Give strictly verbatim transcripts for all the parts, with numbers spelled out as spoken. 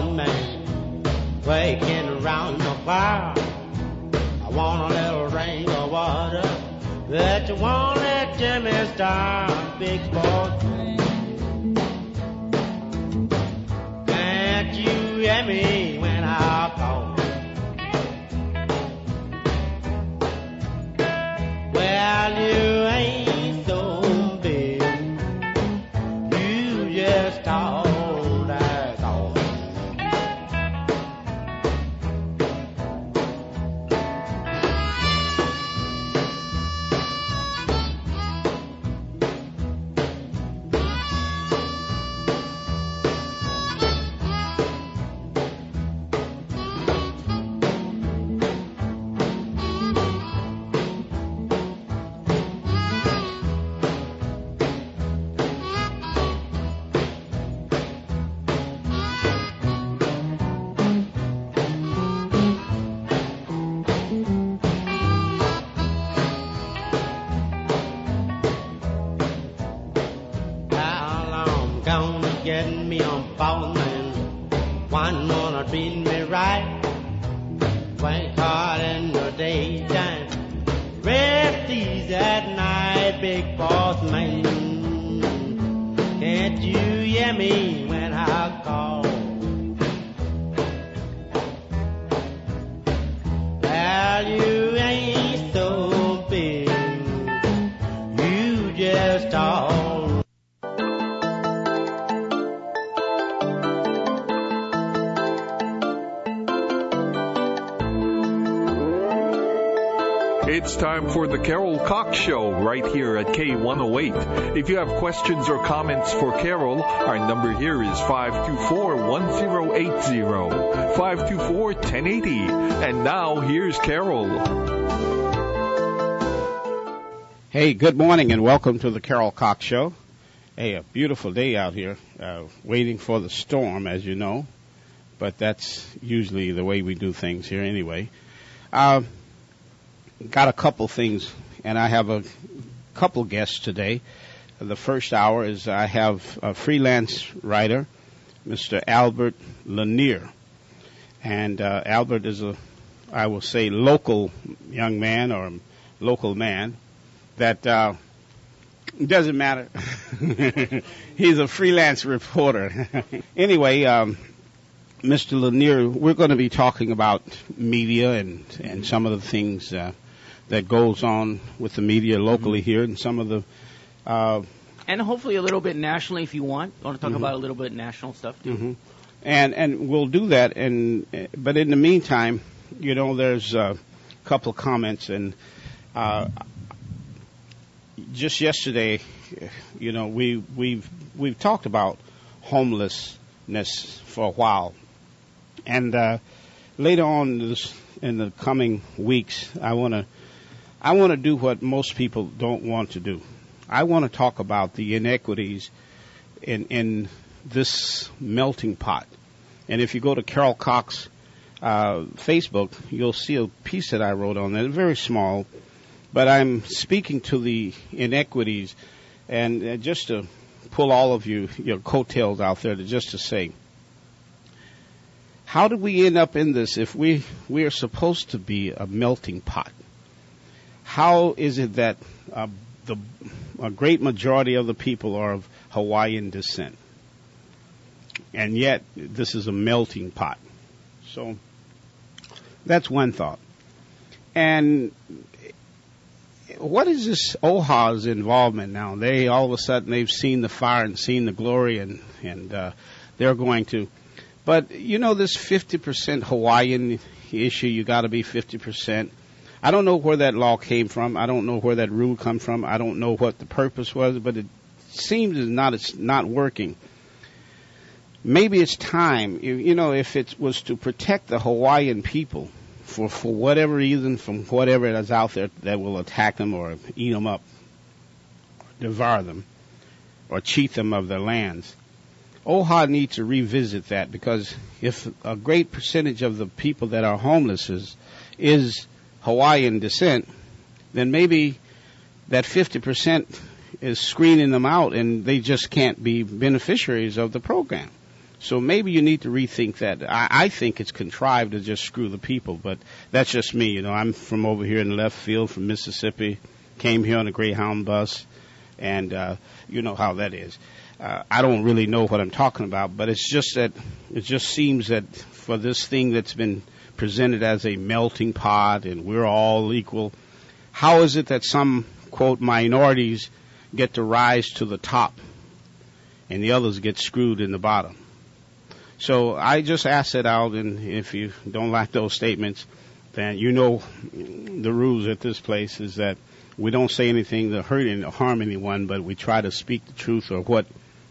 boss man, waking around the fire. I want a little rain or water that you won't let Jimmy Star, big boss man. Can't you hear me when I call? Well, you ain't so big, you just all that's all. Getting me on ball, man. One wanna treat me right. Work hard in the daytime, rest easy at night, big boss man. Can't you hear me when I call? Well, you ain't so big, you just all. It's time for the Carol Cox Show right here at K one oh eight. If you have questions or comments for Carol, our number here is five two four, one oh eight oh, five two four, one oh eight oh. And now, here's Carol. Hey, good morning and welcome to the Carol Cox Show. Hey, a beautiful day out here, uh, waiting for the storm, as you know. But that's usually the way we do things here anyway. Uh, got a couple things, and I have a couple guests today. The first hour is I have a freelance writer, Mister Albert Lanier. And uh, Albert is a, I will say, local young man or local man that uh, doesn't matter. He's a freelance reporter. Anyway, um, Mister Lanier, we're going to be talking about media and, and some of the things uh, that goes on with the media locally mm-hmm. here, and some of the uh, and hopefully a little bit nationally if you want. I want to talk mm-hmm. about a little bit national stuff too. Mm-hmm. And and we'll do that. And but in the meantime, you know, there's a couple of comments, and uh, just yesterday, you know, we we've we've talked about homelessness for a while, and uh, later on this, in the coming weeks, I want to. I want to do what most people don't want to do. I want to talk about the inequities in, in this melting pot. And if you go to Carol Cox uh, Facebook, you'll see a piece that I wrote on there, very small, but I'm speaking to the inequities, and uh, just to pull all of you, your coattails out there, to just to say, how did we end up in this if we, we are supposed to be a melting pot? How is it that uh, the a great majority of the people are of Hawaiian descent, and yet this is a melting pot? So that's one thought. And what is this O H A's involvement now? They all of a sudden they've seen the fire and seen the glory, and and uh, they're going to. But you know, this fifty percent Hawaiian issue, you got to be fifty percent. I don't know where that law came from. I don't know where that rule come from. I don't know what the purpose was, but it seems as not it's not working. Maybe it's time, you know, if it was to protect the Hawaiian people for, for whatever reason, from whatever is out there that will attack them or eat them up, devour them, or cheat them of their lands. O H A needs to revisit that, because if a great percentage of the people that are homeless is, is Hawaiian descent, then maybe that fifty percent is screening them out and they just can't be beneficiaries of the program. So maybe you need to rethink that. I, I think it's contrived to just screw the people, but that's just me. You know, I'm from over here in the left field from Mississippi, came here on a Greyhound bus, and uh, you know how that is. Uh, I don't really know what I'm talking about, but it's just that it just seems that for this thing that's been presented as a melting pot and we're all equal, how is it that some, quote, minorities get to rise to the top and the others get screwed in the bottom? So I just ask it out, and if you don't like those statements, then you know the rules at this place is that we don't say anything to hurt and harm anyone, but we try to speak the truth or what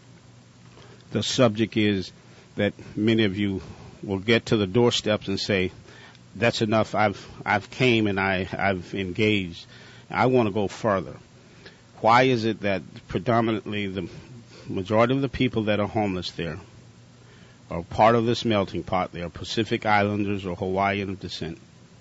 the subject is that many of you will get to the doorsteps and say, that's enough, I've I've came and I, I've engaged. I want to go further. Why is it that predominantly the majority of the people that are homeless there are part of this melting pot? They are Pacific Islanders or Hawaiian of descent.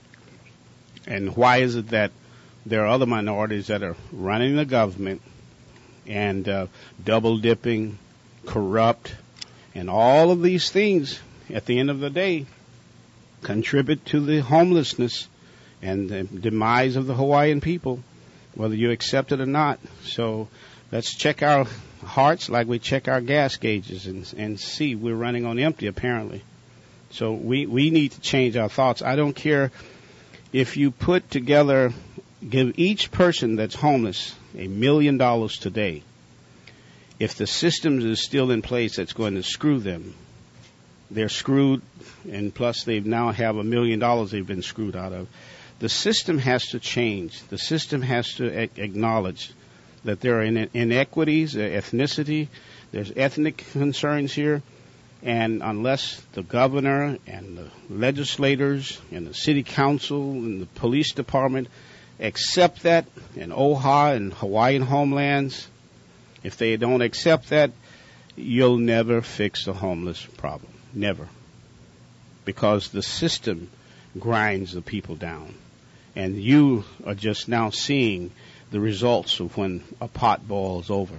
And why is it that there are other minorities that are running the government and uh, double dipping, corrupt, and all of these things at the end of the day contribute to the homelessness and the demise of the Hawaiian people, whether you accept it or not? So let's check our hearts like we check our gas gauges and, and see we're running on empty apparently. So we, we need to change our thoughts. I don't care if you put together, give each person that's homeless a million dollars today. If the system is still in place that's going to screw them, they're screwed, and plus they now have a million dollars they've been screwed out of. The system has to change. The system has to a- acknowledge that there are in- inequities, uh, ethnicity, there's ethnic concerns here, and unless the governor and the legislators and the city council and the police department accept that, and O H A and Hawaiian homelands, if they don't accept that, you'll never fix the homeless problem. Never. Because the system grinds the people down. And you are just now seeing the results of when a pot boils over.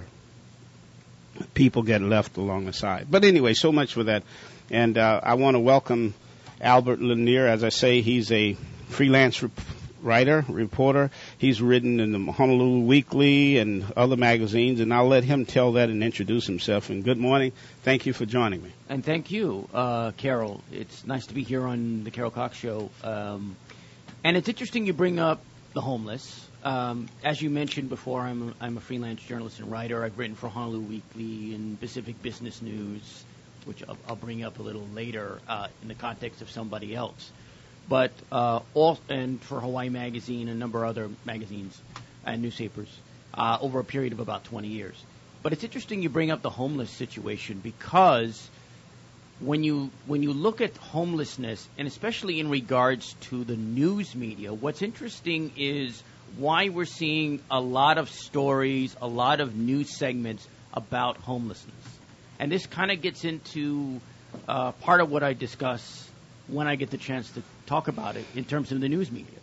People get left along the side. But anyway, so much for that. And uh, I want to welcome Albert Lanier. As I say, he's a freelance rep- writer, reporter. He's written in the Honolulu Weekly and other magazines, and I'll let him tell that and introduce himself. And good morning. Thank you for joining me. And thank you, uh, Carol. It's nice to be here on the Carol Cox Show. Um, and it's interesting you bring up the homeless. Um, as you mentioned before, I'm a, I'm a freelance journalist and writer. I've written for Honolulu Weekly and Pacific Business News, which I'll, I'll bring up a little later uh, in the context of somebody else. But uh, all and for Hawaii Magazine and a number of other magazines and newspapers uh, over a period of about twenty years. But it's interesting you bring up the homeless situation because when you when you look at homelessness, and especially in regards to the news media, what's interesting is why we're seeing a lot of stories, a lot of news segments about homelessness. And this kind of gets into uh, part of what I discuss when I get the chance to talk about it in terms of the news media.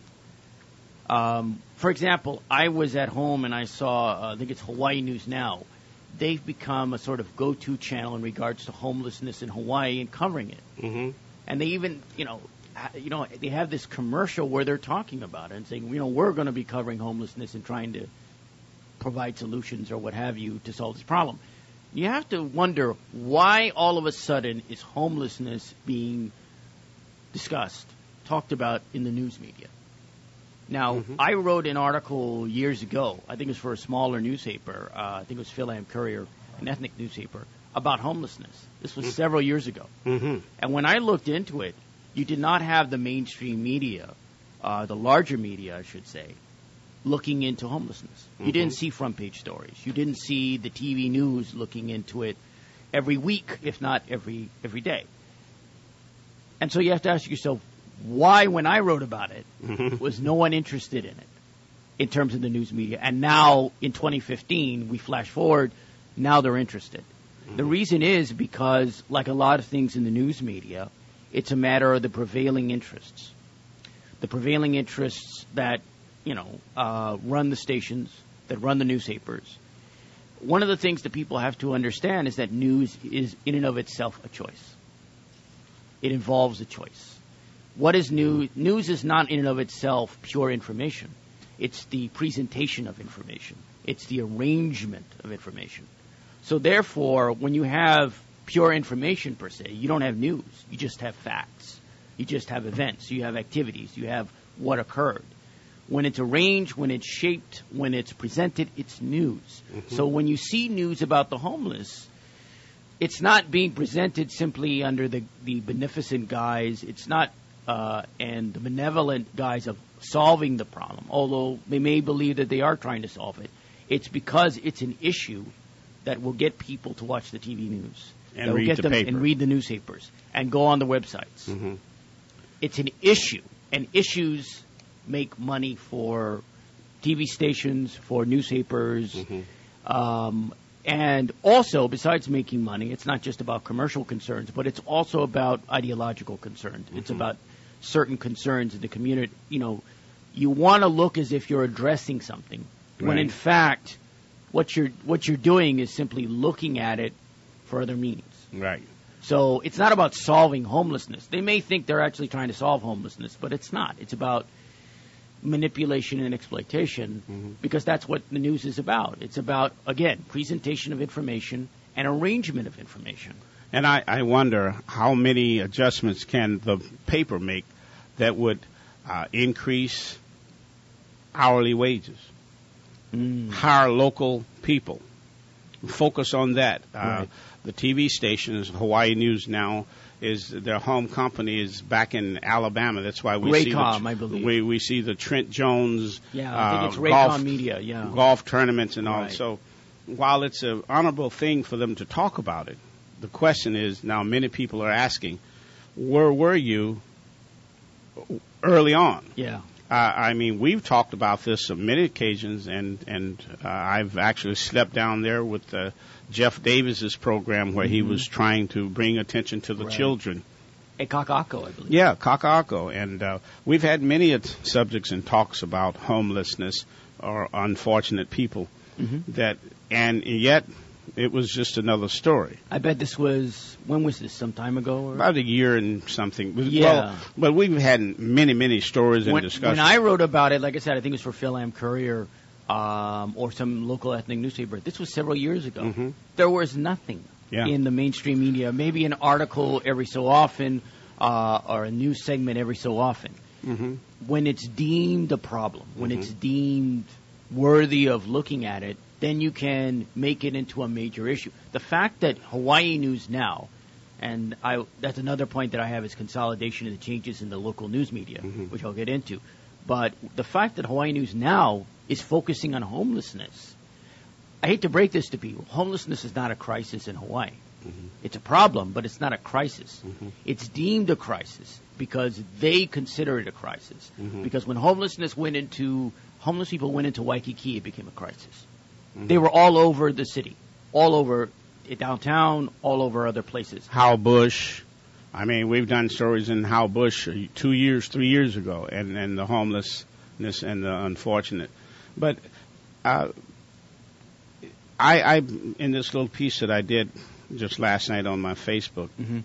Um, for example, I was at home and I saw, uh, I think it's Hawaii News Now. They've become a sort of go-to channel in regards to homelessness in Hawaii and covering it. Mm-hmm. And they even, you know, ha- you know, they have this commercial where they're talking about it and saying, you know, we're going to be covering homelessness and trying to provide solutions or what have you to solve this problem. You have to wonder why all of a sudden is homelessness being discussed, talked about in the news media. Now, mm-hmm. I wrote an article years ago, I think it was for a smaller newspaper, uh, I think it was Phil Am Courier, an ethnic newspaper, about homelessness. This was mm-hmm. several years ago. Mm-hmm. And when I looked into it, you did not have the mainstream media, uh, the larger media, I should say, looking into homelessness. Mm-hmm. You didn't see front page stories. You didn't see the T V news looking into it every week, if not every every day. And so you have to ask yourself, why, when I wrote about it, mm-hmm. was no one interested in it in terms of the news media? And now, in twenty fifteen, we flash forward, now they're interested. Mm-hmm. The reason is because, like a lot of things in the news media, it's a matter of the prevailing interests. The prevailing interests that, you know, uh, run the stations, that run the newspapers, one of the things that people have to understand is that news is in and of itself a choice. It involves a choice. What is news? News is not in and of itself pure information. It's the presentation of information. It's the arrangement of information. So therefore, when you have pure information per se, you don't have news. You just have facts. You just have events. You have activities. You have what occurred. When it's arranged, when it's shaped, when it's presented, it's news. Mm-hmm. So when you see news about the homeless, it's not being presented simply under the, the beneficent guise. It's not uh, and the benevolent guise of solving the problem, although they may believe that they are trying to solve it. It's because it's an issue that will get people to watch the T V news. And that will read get the them paper. and read the newspapers and go on the websites. Mm-hmm. It's an issue, and issues make money for T V stations, for newspapers, Mm-hmm. um, and also, besides making money, it's not just about commercial concerns, but it's also about ideological concerns. Mm-hmm. It's about certain concerns in the community. You know, you want to look as if you're addressing something, right. when in fact, what you're what you're doing is simply looking at it for other means. Right. So it's not about solving homelessness. They may think they're actually trying to solve homelessness, but it's not. It's about manipulation and exploitation, mm-hmm. because that's what the news is about. It's about, again, presentation of information and arrangement of information. And I, I wonder how many adjustments can the paper make that would uh, increase hourly wages, Mm. hire local people, focus on that. Uh, Right. The T V stations, Hawaii News Now, is their home company is back in Alabama. That's why we see Raycom, the, I believe. we we see the Trent Jones Yeah, I think uh, it's Raycom golf, Media, yeah. golf tournaments and all. Right. So while it's an honorable thing for them to talk about it, the question is now many people are asking, where were you early on? Yeah. Uh, I mean, we've talked about this on many occasions, and and uh, I've actually slept down there with uh, Jeff Davis's program where Mm-hmm. he was trying to bring attention to the Right. children. At Kakako, I believe. Yeah, Kakako, and uh, we've had many uh, subjects and talks about homelessness or unfortunate people Mm-hmm. that, and yet it was just another story. I bet this was, when was this, some time ago? Or? About a year and something. Yeah. Well, but we've had many, many stories and when, discussions. when I wrote about it, like I said, I think it was for Phil Am Courier um, or some local ethnic newspaper. This was several years ago. Mhm. There was nothing Yeah. in the mainstream media. Maybe an article every so often uh, or a news segment every so often. Mm-hmm. When it's deemed a problem, when Mhm. it's deemed worthy of looking at it, then you can make it into a major issue. The fact that Hawaii News Now, and I, that's another point that I have, is consolidation and the changes in the local news media, Mhm. which I'll get into. But the fact that Hawaii News Now is focusing on homelessness, I hate to break this to people, homelessness is not a crisis in Hawaii. Mhm. It's a problem, but it's not a crisis. Mhm. It's deemed a crisis because they consider it a crisis. Mhm. Because when homelessness went into, homeless people went into Waikiki, it became a crisis. Mhm. They were all over the city, all over downtown, all over other places. Hal Bush. I mean, we've done stories in Hal Bush uh, two years, three years ago, and, and the homelessness and the unfortunate. But uh, I, I, in this little piece that I did just last night on my Facebook, Mm-hmm.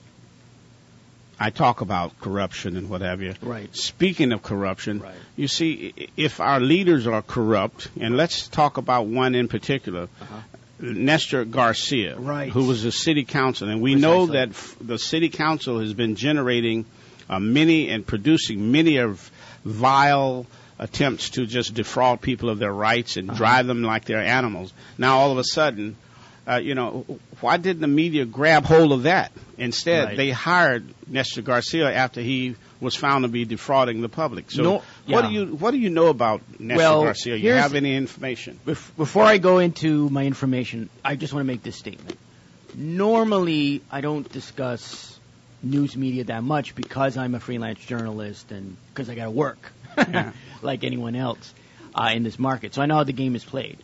I talk about corruption and what have you. Right. Speaking of corruption, Right. you see, i- if our leaders are corrupt, and let's talk about one in particular, Uh-huh. Nestor Garcia, Right. who was a city councilman. And we know Precisely. that f- the city council has been generating uh, many and producing many of vile attempts to just defraud people of their rights and Uh-huh. drive them like they're animals. Now, all of a sudden, uh, you know, why didn't the media grab hold of that? Instead, Right. they hired Nestor Garcia after he was found to be defrauding the public. So, No- what yeah. do you what do you know about Nestor Well, Garcia? You here's- have any information? Bef- Before I go into my information, I just want to make this statement. Normally, I don't discuss news media that much because I'm a freelance journalist and because I got to work Yeah. like anyone else uh, in this market. So I know how the game is played.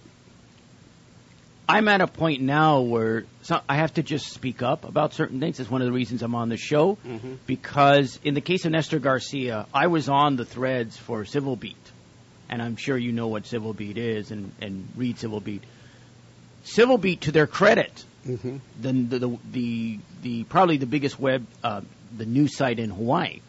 I'm at a point now where so I have to just speak up about certain things. It's one of the reasons I'm on the show. Mhm. Because in the case of Nestor Garcia, I was on the threads for Civil Beat. And I'm sure you know what Civil Beat is and, and read Civil Beat. Civil Beat, to their credit, Mm-hmm. the, the, the, the, the probably the biggest web, uh, the news site in Hawaii,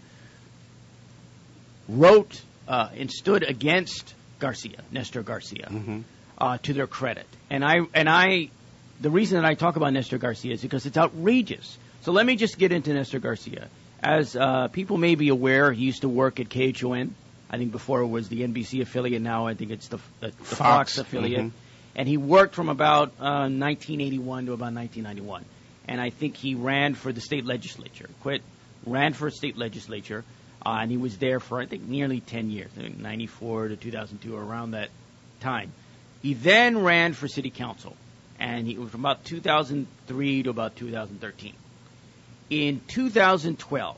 wrote uh, and stood against Garcia, Nestor Garcia, Mm-hmm. uh, to their credit. And I, and I, the reason that I talk about Nestor Garcia is because it's outrageous. So let me just get into Nestor Garcia. As uh, people may be aware, he used to work at K H O N. I think before it was the N B C affiliate. Now I think it's the, the, the Fox. Fox affiliate. Mm-hmm. And he worked from about uh, nineteen eighty-one to about nineteen ninety-one. And I think he ran for the state legislature. Quit, ran for state legislature, uh, and he was there for, I think, nearly ten years, I think ninety-four to two thousand two, or around that time. He then ran for city council, and he was from about two thousand three to about two thousand thirteen. In two thousand twelve,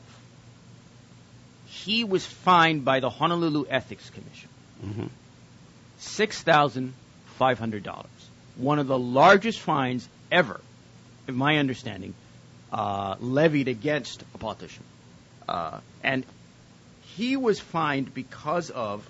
he was fined by the Honolulu Ethics Commission Mm-hmm. six thousand five hundred dollars, one of the largest fines ever, in my understanding, uh, levied against a politician. Uh, and he was fined because of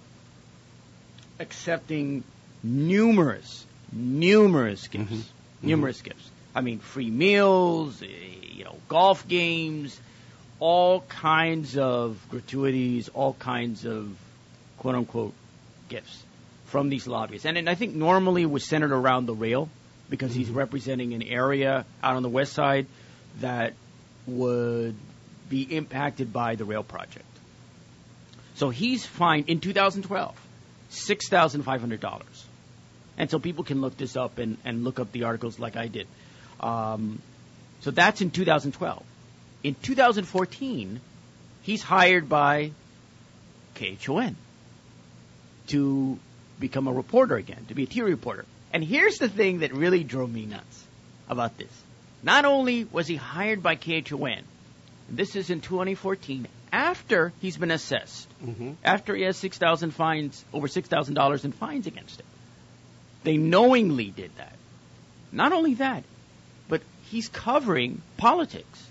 accepting numerous, numerous gifts, Mm-hmm. numerous gifts. I mean, free meals, eh, you know, golf games, all kinds of gratuities, all kinds of quote-unquote gifts from these lobbyists. And, and I think normally it was centered around the rail, because he's representing an area out on the west side that would be impacted by the rail project. So he's fined in two thousand twelve, six thousand five hundred dollars. And so people can look this up and, and look up the articles like I did. Um, so that's in two thousand twelve. In two thousand fourteen, he's hired by K H O N to become a reporter again, to be a T V reporter. And here's the thing that really drove me nuts about this. Not only was he hired by K H O N, this is in twenty fourteen, after he's been assessed, Mm-hmm. after he has six thousand fines, over six thousand dollars in fines against him. They knowingly did that. Not only that, but he's covering politics,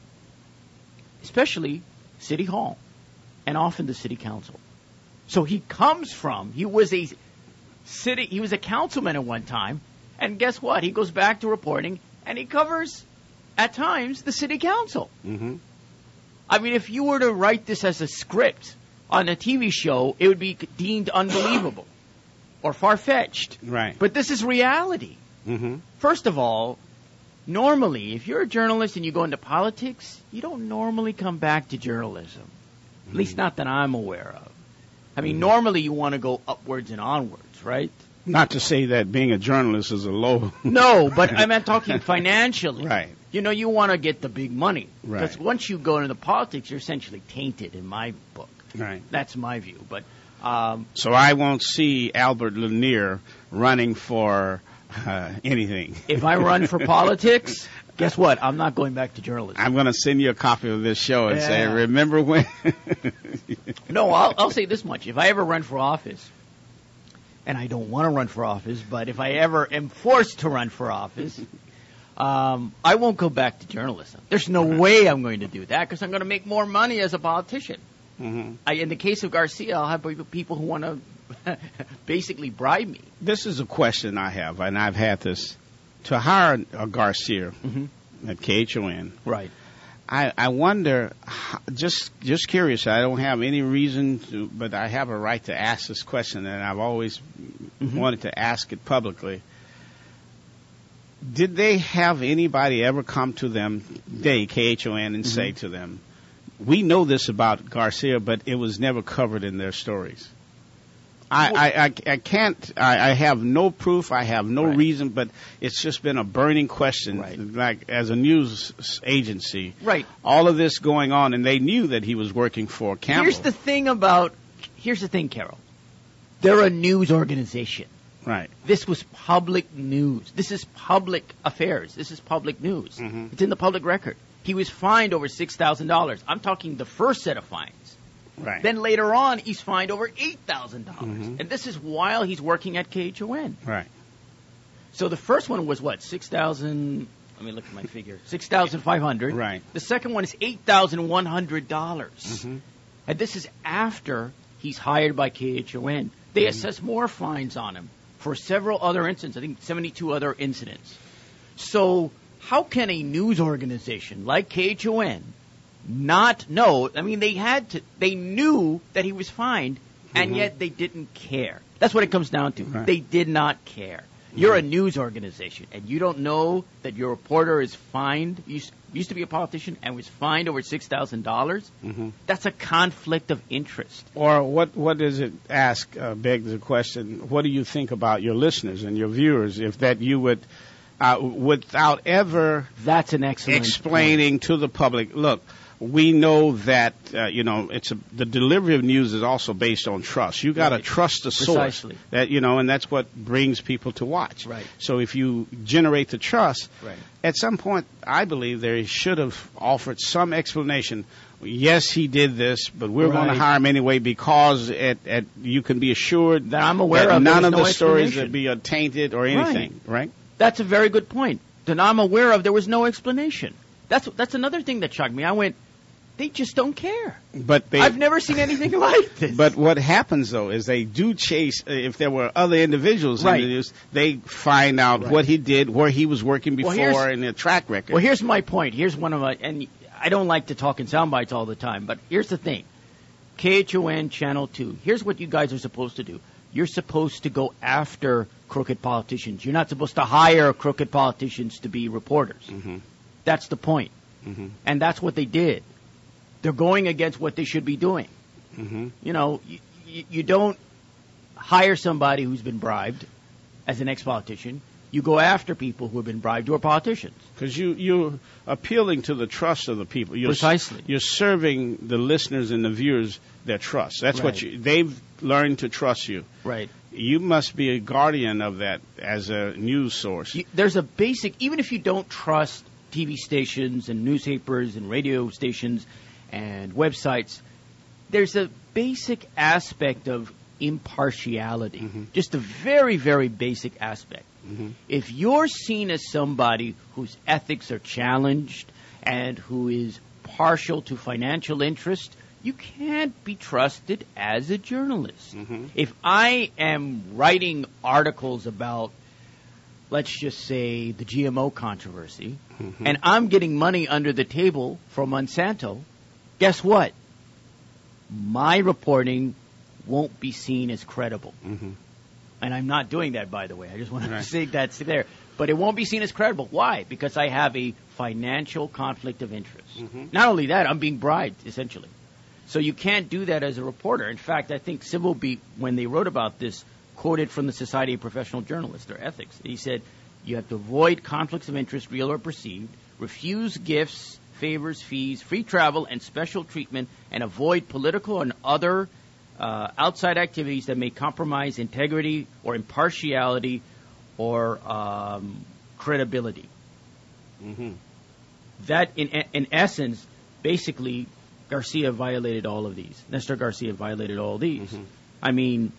especially City Hall and often the City Council. So he comes from, he was a city, he was a councilman at one time, and guess what? He goes back to reporting, and he covers, at times, the City Council. Mm-hmm. I mean, if you were to write this as a script on a T V show, it would be deemed unbelievable or far-fetched. Right. But this is reality. Mm-hmm. First of all, normally, if you're a journalist and you go into politics, you don't normally come back to journalism. At least not that I'm aware of. I mean, normally you want to go upwards and onwards, right? Not to say that being a journalist is a low. No, but I'm not talking financially. Right. You know, you want to get the big money. Because Right. once you go into politics, you're essentially tainted, in my book. Right. That's my view. But um, So I won't see Albert Lanier running for uh, anything. if I run for politics, guess what? I'm not going back to journalism. I'm going to send you a copy of this show and say, Yeah. remember when? No, I'll, I'll say this much. If I ever run for office, and I don't want to run for office, but if I ever am forced to run for office, um, I won't go back to journalism. There's no way I'm going to do that because I'm going to make more money as a politician. Mm-hmm. I, in the case of Garcia, I'll have people who want to basically bribe me. This is a question I have, and I've had this. To hire a Garcia Mm-hmm. at K H O N, Right. I, I wonder, how- just just curious, I don't have any reason to, but I have a right to ask this question, and I've always Mhm. wanted to ask it publicly. Did they have anybody ever come to them, they, K H O N, and say to them, we know this about Garcia, but it was never covered in their stories? I, I, I, I can't, I, I have no proof, I have no Right. reason, but it's just been a burning question. Right. Like, as a news agency, Right. all of this going on, and they knew that he was working for Campbell. Here's the thing about, here's the thing, Carol. They're a news organization. Right. This was public news. This is public affairs. This is public news. Mhm. It's in the public record. He was fined over six thousand dollars. I'm talking the first set of fines. Right. Then later on, he's fined over eight thousand dollars. Mhm. And this is while he's working at K H O N. Right. So the first one was what? six thousand, let me look at my figure. six thousand five hundred. Right. The second one is eight thousand one hundred dollars. Mhm. And this is after he's hired by K H O N. They assess more fines on him. for several other incidents. I think seventy-two other incidents. So how can a news organization like K H O N not know? I mean, they had to. They knew that he was fined, and Mhm. yet they didn't care. That's what it comes down to. Right. They did not care. You're a news organization, and you don't know that your reporter is fined. You used, used to be a politician and was fined over six thousand dollars. Mhm. That's a conflict of interest. Or what? What does it ask? Uh, begs the question. What do you think about your listeners and your viewers if that you would, uh, without ever That's an excellent explaining to the public, look, we know that uh, you know it's a, the delivery of news is also based on trust. You got to Right. trust the source. Precisely. That you know, and that's what brings people to watch. Right. So if you generate the trust, Right. at some point, I believe they should have offered some explanation. Yes, he did this, but we're going Right. to hire him anyway because at, at, you can be assured That I'm aware that of, there none was of no the stories explanation. would be uh, tainted or anything. Right. That's a very good point. That I'm aware of, there was no explanation. That's that's another thing that shocked me. I went, they just don't care. But they. I've never seen anything like this. But what happens though is they do chase. uh, If there were other individuals Right. in the news, they find out Right. what he did, where he was working Well, before, here's- and their track record. Well, here's my point. Here's one of my, and I don't like to talk in sound bites all the time, but here's the thing. K H O N Channel two, here's what you guys are supposed to do. You're supposed to go after crooked politicians. You're not supposed to hire crooked politicians to be reporters. Mhm. That's the point. Mhm. And that's what they did. They're going against what they should be doing. Mhm. You know, you, you, you don't hire somebody who's been bribed as an ex-politician. You go after people who have been bribed who are politicians. Because you you're appealing to the trust of the people. You're, Precisely. You're serving the listeners and the viewers their trust. That's what Right. you. They've learned to trust you. Right. You must be a guardian of that as a news source. You, there's a basic, even if you don't trust T V stations and newspapers and radio stations and websites, there's a basic aspect of impartiality. Mhm. Just a very, very basic aspect. Mhm. If you're seen as somebody whose ethics are challenged and who is partial to financial interest, you can't be trusted as a journalist. Mhm. If I am writing articles about, let's just say, the G M O controversy, Mhm. and I'm getting money under the table from Monsanto, guess what? My reporting won't be seen as credible. Mhm. And I'm not doing that, by the way. I just want Right. to say that's there. But it won't be seen as credible. Why? Because I have a financial conflict of interest. Mhm. Not only that, I'm being bribed, essentially. So you can't do that as a reporter. In fact, I think Civil Beat, when they wrote about this, quoted from the Society of Professional Journalists, their ethics. He said, you have to avoid conflicts of interest, real or perceived, refuse gifts, favors, fees, free travel, and special treatment, and avoid political and other uh, outside activities that may compromise integrity or impartiality or um, credibility. Mhm. That, in in essence, basically, Garcia violated all of these. Nestor Garcia violated all these. Mhm. I mean,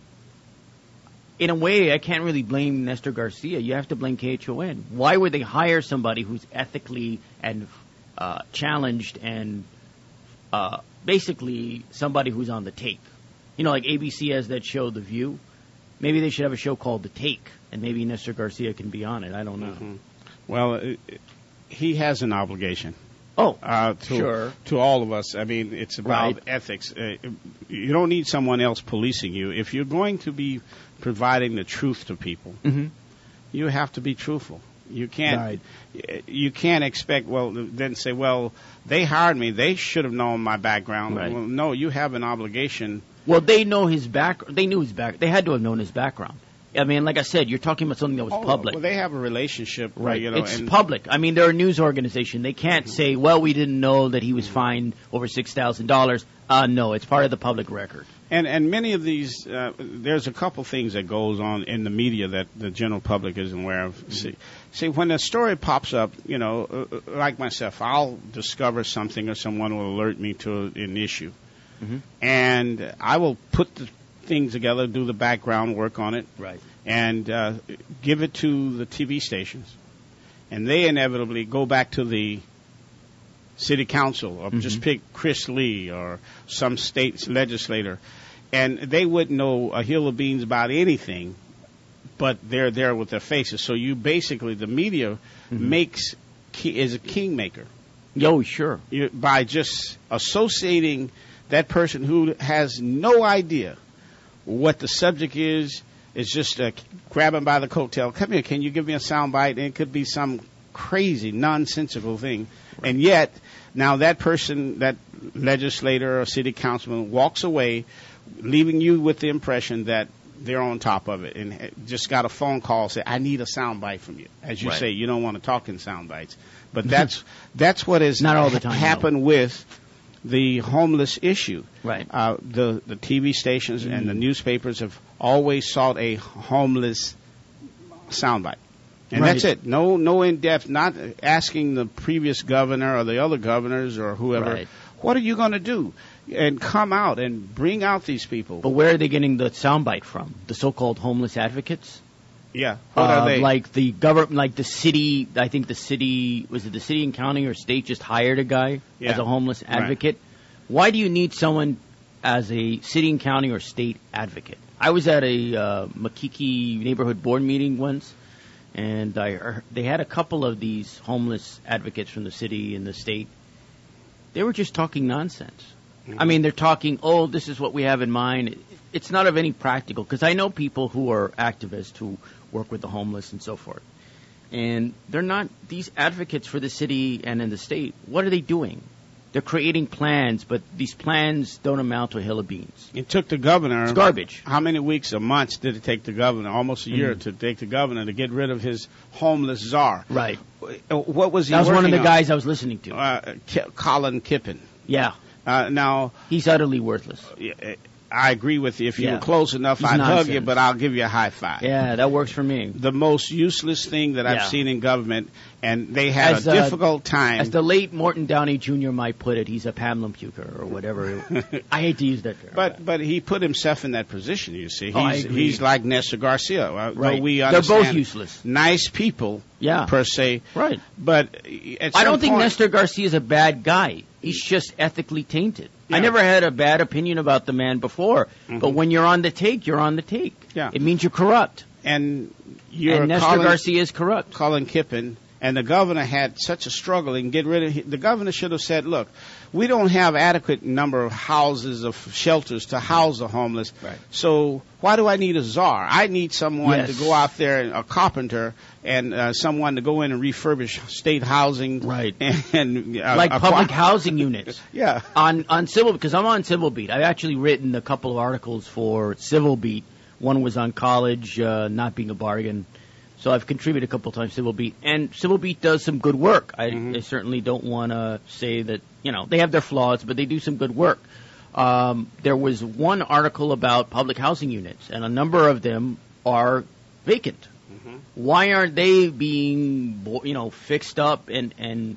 in a way, I can't really blame Nestor Garcia. You have to blame K H O N. Why would they hire somebody who's ethically and uh, challenged and uh, basically somebody who's on the take? You know, like A B C has that show, The View. Maybe they should have a show called The Take, and maybe Nestor Garcia can be on it. I don't know. Mhm. Well, uh, he has an obligation. Oh, Uh, to, sure. to all of us. I mean, it's about Right. ethics. Uh, you don't need someone else policing you. If you're going to be providing the truth to people, Mm-hmm. you have to be truthful. You can't. Right. You can't expect. Well, then say, well, they hired me. They should have known my background. Right. Well, no, you have an obligation. Well, they know his back. They knew his back. They had to have known his background. I mean, like I said, you're talking about something that was Oh, public. Well, they have a relationship, Right. You know, it's and public. I mean, they're a news organization. They can't say, well, we didn't know that he was fined over six thousand dollars. Uh, no, it's part of the public record. And and many of these, uh, there's a couple things that goes on in the media that the general public isn't aware of. Mm-hmm. See, see, when a story pops up, you know, uh, uh, like myself, I'll discover something or someone will alert me to an issue, Mm-hmm. and I will put the things together, do the background work on it, Right. and uh, give it to the T V stations, and they inevitably go back to the city council or just Mhm. pick Chris Lee or some state legislator, and they wouldn't know a hill of beans about anything but they're there with their faces. So you basically, the media mm-hmm. makes is a kingmaker. Oh, sure. You, by just associating that person who has no idea what the subject is, is just uh, grab him by the coattail. Come here, can you give me a soundbite? And it could be some crazy, nonsensical thing. And yet, now that person, that legislator or city councilman walks away, leaving you with the impression that they're on top of it and just got a phone call, say, I need a soundbite from you. As you right. say, you don't want to talk in sound bites. But that's that's what has Not all the time, happened no. with the homeless issue. Right. Uh, the, the T V stations mm. and the newspapers have always sought a homeless soundbite. And right. that's it. No no in-depth, not asking the previous governor or the other governors or whoever, right. what are you going to do? And come out and bring out these people. But where are they getting the soundbite from? The so-called homeless advocates? Yeah. What uh, are they? Like the government, like the city, I think the city, was it the city and county or state just hired a guy yeah. as a homeless advocate? Right. Why do you need someone as a city and county or state advocate? I was at a uh, Makiki neighborhood board meeting once, and I heard, they had a couple of these homeless advocates from the city and the state. They were just talking nonsense. Mm-hmm. I mean, they're talking, oh, this is what we have in mind. It's not of any practical, because I know people who are activists who work with the homeless and so forth. And they're not, these advocates for the city and in the state, what are they doing? They're creating plans, but these plans don't amount to a hill of beans. It took the governor. It's garbage. How many weeks or months did it take the governor? Almost a year mm. to take the governor to get rid of his homeless czar. Right. What was he That was one of the on? guys I was listening to. Uh, K- Colin Kippen. Yeah. Uh, now he's utterly worthless. I agree with you. If you yeah. were close enough, he's I'd nonsense. hug you, but I'll give you a high five. Yeah, that works for me. The most useless thing that I've yeah. seen in government, and they had as, a difficult uh, time. As the late Morton Downey Junior might put it, he's a Pamela Puker or whatever. I hate to use that term. But but he put himself in that position. You see, he's oh, I agree. he's like Nestor Garcia. Uh, right. We They're both useless. Nice people. Yeah. Per se. Right. But at some I don't think point, Nestor Garcia is a bad guy. He's just ethically tainted. Yeah. I never had a bad opinion about the man before, mm-hmm. but when you're on the take, you're on the take. Yeah. It means you're corrupt. And you're and Nestor Colin, Garcia is corrupt. Colin Kippen, and the governor had such a struggle in get rid of him. The governor should have said, look, we don't have adequate number of houses, of shelters to house the homeless. Right. So why do I need a czar? I need someone yes. to go out there, a carpenter, and uh, someone to go in and refurbish state housing. Right. And, and uh, like public aqua- housing units. Yeah. On on Civil, because I'm on Civil Beat. I've actually written a couple of articles for Civil Beat. One was on college uh, not being a bargain. So I've contributed a couple of times to Civil Beat. And Civil Beat does some good work. I, mm-hmm. I certainly don't want to say that, you know, they have their flaws, but they do some good work. Um, there was one article about public housing units, and a number of them are vacant. Mm-hmm. Why aren't they being, you know, fixed up and, and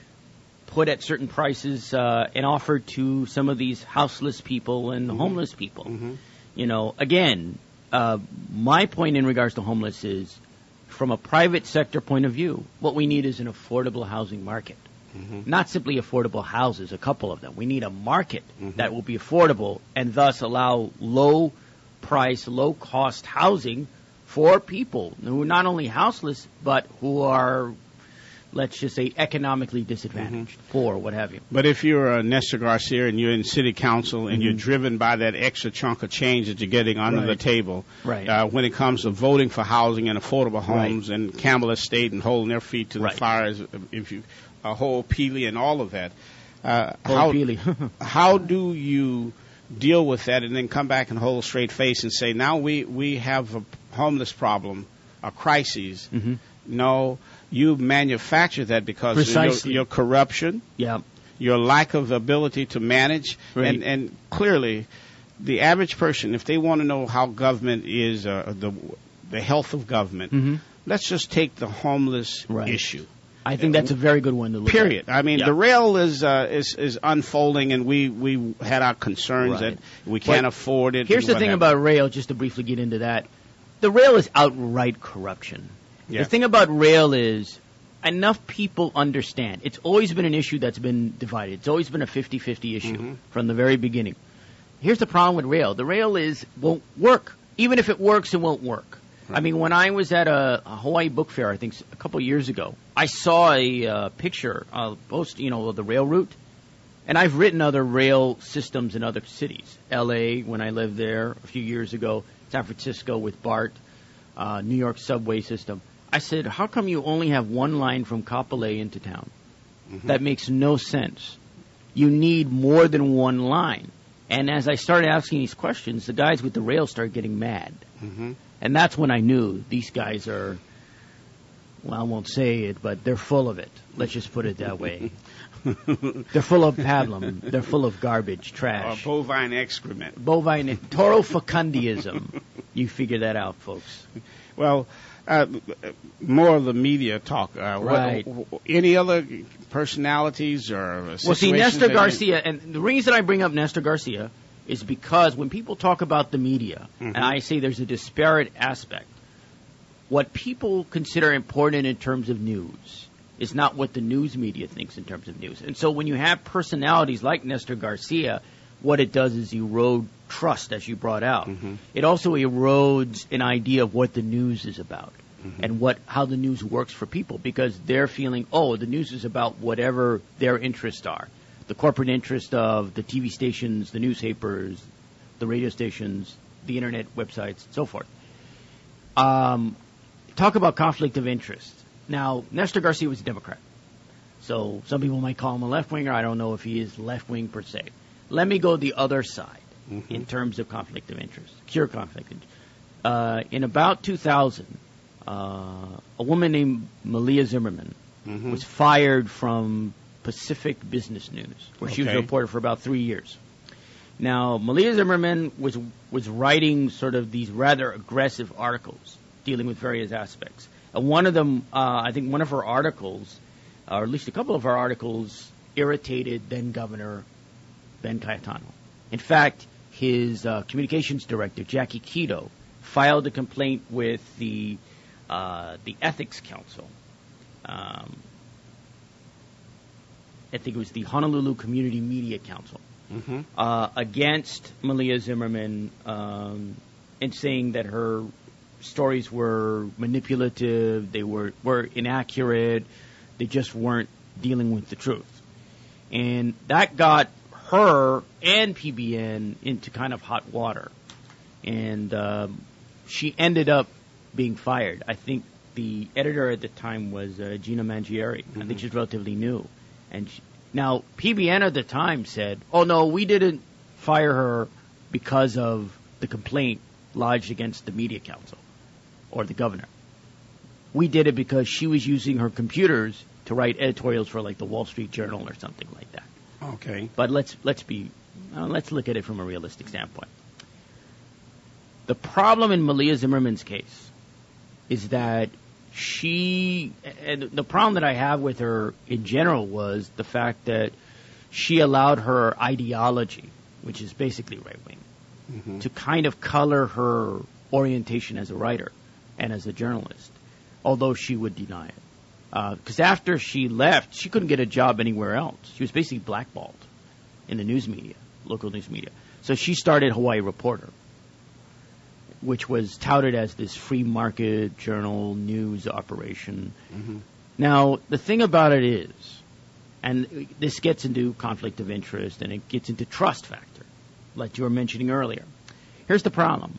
put at certain prices uh, and offered to some of these houseless people and mm-hmm. homeless people? Mm-hmm. You know, again, uh, my point in regards to homeless is, from a private sector point of view, what we need is an affordable housing market. Mm-hmm. Not simply affordable houses, a couple of them. We need a market mm-hmm. that will be affordable and thus allow low price, low cost housing for people who are not only houseless, but who are, let's just say, economically disadvantaged, mm-hmm. poor, what have you. But if you're uh, Nestor Garcia and you're in city council and mm-hmm. you're driven by that extra chunk of change that you're getting under right. the table, right. uh, when it comes to voting for housing and affordable homes right. and Campbell Estate and holding their feet to right. the fires, if you, a whole Peely and all of that, uh, how, how do you deal with that and then come back and hold a straight face and say, now we, we have a homeless problem, a crisis. Mm-hmm. No, you manufacture that because Precisely. of your, your corruption, yeah. your lack of ability to manage, right. and, and clearly, the average person, if they want to know how government is, uh, the the health of government, mm-hmm. let's just take the homeless right. issue. I think that's a very good one to look Period. at. I mean, yeah. the rail is, uh, is is unfolding, and we, we had our concerns right. that we can't but afford it. Here's the thing have. about rail, just to briefly get into that. The rail is outright corruption. Yeah. The thing about rail is enough people understand. It's always been an issue that's been divided. It's always been a fifty-fifty issue mm-hmm. from the very beginning. Here's the problem with rail. The rail is won't work. Even if it works, it won't work. I mean, when I was at a, a Hawaii book fair, I think s- a couple years ago, I saw a uh, picture, uh, post, you know, of the rail route. And I've written other rail systems in other cities. L A, when I lived there a few years ago, San Francisco with BART, uh, New York subway system. I said, how come you only have one line from Kapolei into town? Mm-hmm. That makes no sense. You need more than one line. And as I started asking these questions, the guys with the rail started getting mad. Mm-hmm. And that's when I knew these guys are, well, I won't say it, but they're full of it. Let's just put it that way. They're full of pablum. They're full of garbage, trash. Or bovine excrement. Bovine, taurophacondiism. You figure that out, folks. Well, uh, more of the media talk. Uh, right. What, any other personalities or situations? Well, see, Nestor that Garcia, and the reason I bring up Nestor Garcia is because when people talk about the media, mm-hmm. and I say there's a disparate aspect, what people consider important in terms of news is not what the news media thinks in terms of news. And so when you have personalities like Nestor Garcia, what it does is erode trust, as you brought out. Mm-hmm. It also erodes an idea of what the news is about mm-hmm. and what how the news works for people, because they're feeling, oh, the news is about whatever their interests are. The corporate interest of the T V stations, the newspapers, the radio stations, the internet websites, so forth. Um, talk about conflict of interest. Now, Nestor Garcia was a Democrat. So some people might call him a left-winger. I don't know if he is left-wing per se. Let me go the other side mm-hmm. in terms of conflict of interest, cure conflict of interest. Uh, in about two thousand, uh, a woman named Malia Zimmerman mm-hmm. was fired from Pacific Business News, where okay. she was a reporter for about three years. Now, Malia Zimmerman was was writing sort of these rather aggressive articles dealing with various aspects. And one of them, uh, I think one of her articles, or at least a couple of her articles, irritated then-Governor Ben Cayetano. In fact, his uh, communications director, Jackie Keto, filed a complaint with the uh, the Ethics Council. Um, I think it was the Honolulu Community Media Council, mm-hmm. uh, against Malia Zimmerman um, and saying that her stories were manipulative, they were, were inaccurate, they just weren't dealing with the truth. And that got her and P B N into kind of hot water. And um, she ended up being fired. I think the editor at the time was uh, Gina Mangieri. Mm-hmm. I think she's relatively new. And she, now, P B N at the time said, oh, no, we didn't fire her because of the complaint lodged against the Media Council or the governor. We did it because she was using her computers to write editorials for, like, the Wall Street Journal or something like that. Okay. But let's let's be uh, let's look at it from a realistic standpoint. The problem in Malia Zimmerman's case is that she, and the problem that I have with her in general was the fact that she allowed her ideology, which is basically right-wing, mm-hmm. to kind of color her orientation as a writer and as a journalist, although she would deny it. Because uh, after she left, she couldn't get a job anywhere else. She was basically blackballed in the news media, local news media. So she started Hawaii Reporter, which was touted as this free market journal news operation. Mm-hmm. Now, the thing about it is, and this gets into conflict of interest and it gets into trust factor, like you were mentioning earlier. Here's the problem.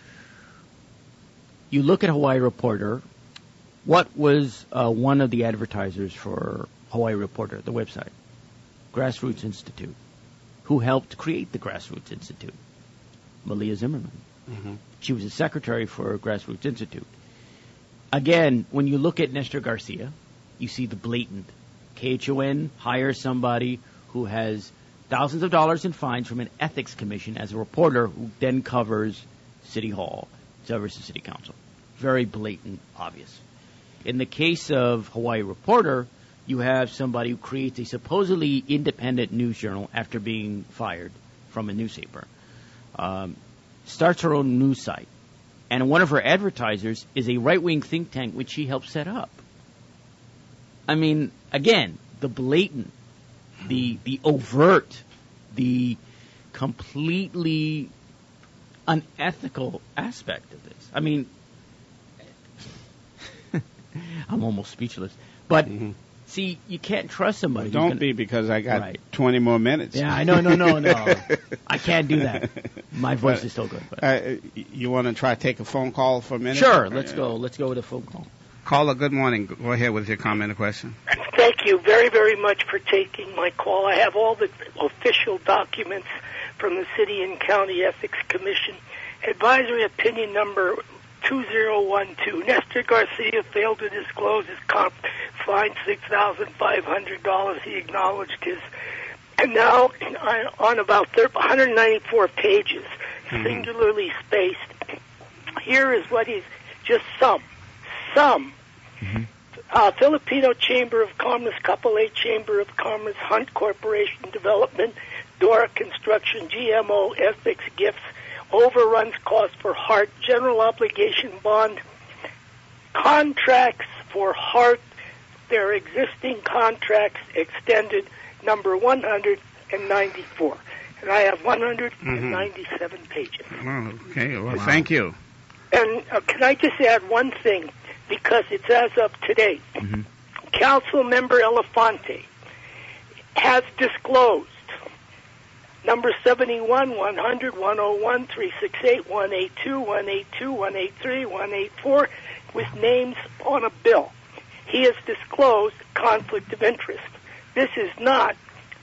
You look at Hawaii Reporter. What was uh, one of the advertisers for Hawaii Reporter, the website? Grassroots Institute. Who helped create the Grassroots Institute? Malia Zimmerman. Mm-hmm. She was a secretary for Grassroots Institute. Again, when you look at Nestor Garcia, you see the blatant. K H O N hires somebody who has thousands of dollars in fines from an ethics commission as a reporter who then covers City Hall, covers the City Council. Very blatant, obvious. In the case of Hawaii Reporter, you have somebody who creates a supposedly independent news journal after being fired from a newspaper. Um, starts her own news site. And one of her advertisers is a right-wing think tank which she helped set up. I mean, again, the blatant, the the overt, the completely unethical aspect of this. I mean, I'm almost speechless. But Mm-hmm. see, you can't trust somebody. Don't gonna, be, because I got Right. twenty more minutes. Yeah, I know, no, no, no. I can't do that. My voice But, is still good. But. Uh, you want to try to take a phone call for a minute? Sure, let's go. Let's go with a phone call. Caller, good morning. Go ahead with your comment or question. Thank you very, very much for taking my call. I have all the official documents from the City and County Ethics Commission. Advisory opinion number two zero one two. Nestor Garcia failed to disclose his comp, fined six thousand five hundred dollars. He acknowledged his. And now, on about one hundred ninety-four pages, mm-hmm. singularly spaced, here is what he's, just some, some. Mm-hmm. Uh, Filipino Chamber of Commerce, Kapolei Chamber of Commerce, Hunt Corporation Development, Dora Construction, G M O, Ethics, Gifts, overruns cost for Hart, General Obligation Bond, contracts for Hart, their existing contracts extended, number one hundred ninety-four. And I have one hundred ninety-seven mm-hmm. pages. Oh, okay, well, wow. Thank you. And uh, can I just add one thing, because it's as of today. Mm-hmm. Council Member Elefante has disclosed number seventy-one, one hundred, one oh one, three sixty-eight, one eighty-two, one eighty-two, one eighty-three, one eighty-four with names on a bill. He has disclosed conflict of interest. This is not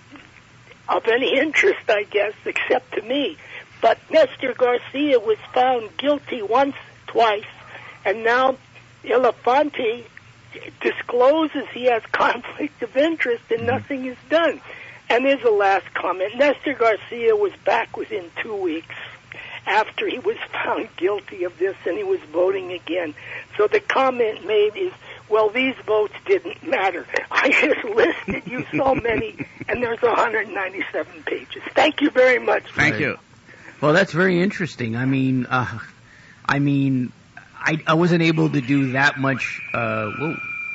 of any interest, I guess, except to me. But Nestor Garcia was found guilty once, twice, and now Elefante discloses he has conflict of interest and nothing is done. And there's a last comment. Nestor Garcia was back within two weeks after he was found guilty of this, and he was voting again. So the comment made is, well, these votes didn't matter. I just listed you so many, and there's one hundred ninety-seven pages. Thank you very much. Thank right. you. Well, that's very interesting. I mean, uh, I mean, I, I wasn't able to do that much. Uh, whoa.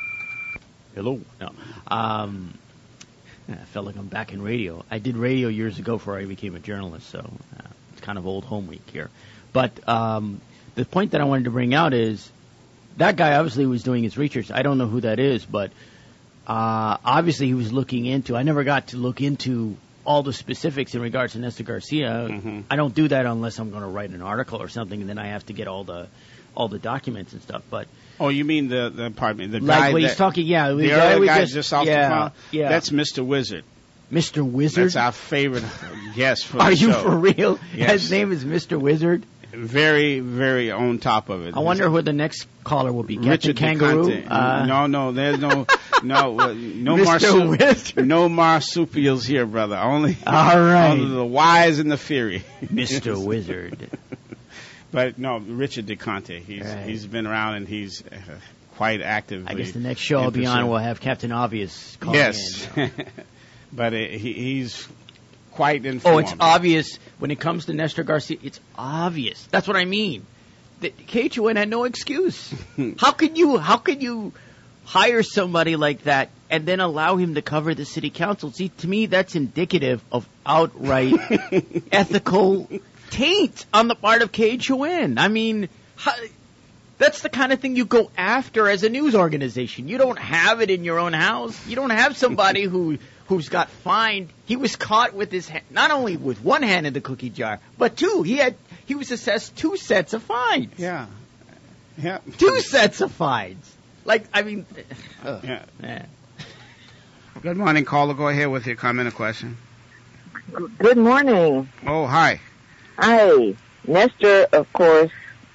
Hello. No. Um, I felt like I'm back in radio. I did radio years ago before I became a journalist, so uh, it's kind of old home week here. But um, the point that I wanted to bring out is that guy obviously was doing his research. I don't know who that is, but uh, obviously he was looking into. I never got to look into all the specifics in regards to Nestor Garcia. Mm-hmm. I don't do that unless I'm going to write an article or something, and then I have to get all the all the documents and stuff. But oh, you mean the the pardon me, the like guy when that, he's talking? Yeah, the the other guy just, just off yeah, the phone. Yeah, that's Mister Wizard. Mister Wizard. That's our favorite. Yes, for Are the you show. for real? Yes. His name is Mister Wizard. Very, very on top of it. I wonder who the next caller will be. Captain Richard Kangaroo. Uh, no, no, there's no, no, uh, no Mister marsup- Wizard. no marsupials here, brother. Only, all right, only the wise and the fiery. Mister Wizard. But no, Richard DeConte. He's right. he's been around and he's uh, quite active. I guess the next show I'll be on will have Captain Obvious calling yes. in. But uh, he, he's quite informed. Oh, it's obvious when it comes to Nestor Garcia. It's obvious. That's what I mean. K H O N had no excuse. How could you? How could you hire somebody like that and then allow him to cover the city council? See, to me, that's indicative of outright ethical taint on the part of K H O N. I mean, how, that's the kind of thing you go after as a news organization. You don't have it in your own house. You don't have somebody who who's got fined. He was caught with his hand, not only with one hand in the cookie jar, but two. He had he was assessed two sets of fines. Yeah, yeah, two sets of fines. Like, I mean, uh, yeah. yeah. Good morning, caller. Go ahead with your comment or question. Good morning. Oh, hi. Hi. Nestor, of course,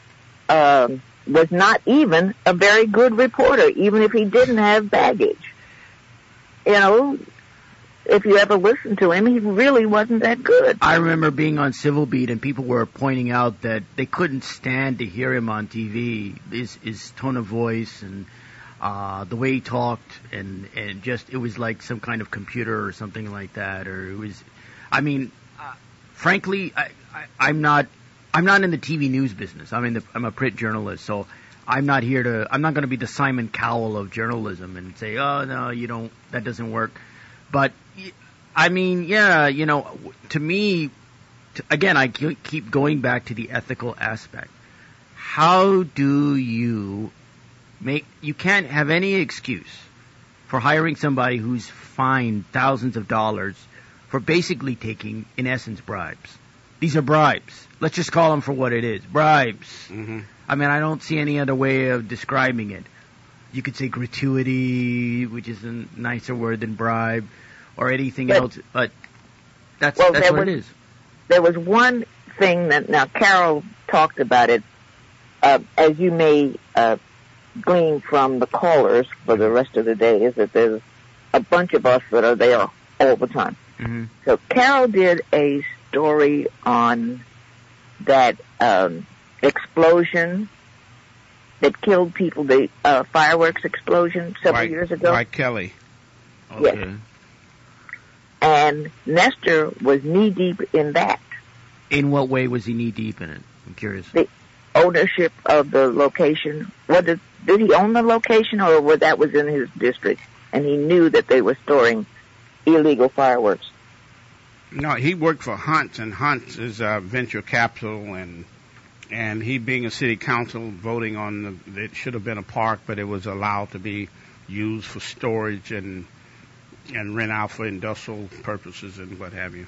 um, was not even a very good reporter, even if he didn't have baggage. You know, if you ever listened to him, he really wasn't that good. I remember being on Civil Beat and people were pointing out that they couldn't stand to hear him on T V, his, his tone of voice and uh, the way he talked, and, and just, it was like some kind of computer or something like that, or it was, I mean, uh, frankly, I, I, I'm not, I'm not in the T V news business. I'm in the, I'm a print journalist, so I'm not here to, I'm not going to be the Simon Cowell of journalism and say, oh, no, you don't, that doesn't work. But, I mean, yeah, you know, to me, to, again, I keep going back to the ethical aspect. How do you make you can't have any excuse for hiring somebody who's fined thousands of dollars for basically taking, in essence, bribes. These are bribes. Let's just call them for what it is. Bribes. Mm-hmm. I mean, I don't see any other way of describing it. You could say gratuity, which is a nicer word than bribe, or anything but, else, but that's, well, that's what was, it is. There was one thing that, now Carol talked about it, uh, as you may uh, glean from the callers for the rest of the day, is that there's a bunch of us that are there all the time. Mm-hmm. So Carol did a story on that um, explosion that killed people, the uh, fireworks explosion several White, years ago. White Kelly. Yes. Okay. And Nestor was knee-deep in that. In what way was he knee-deep in it? I'm curious. The ownership of the location. What did, did he own the location, or was that was in his district, and he knew that they were storing illegal fireworks? No, he worked for Hunt, and Hunt is uh, venture capital, and and he being a city council voting on the, it should have been a park, but it was allowed to be used for storage and and rent out for industrial purposes and what have you.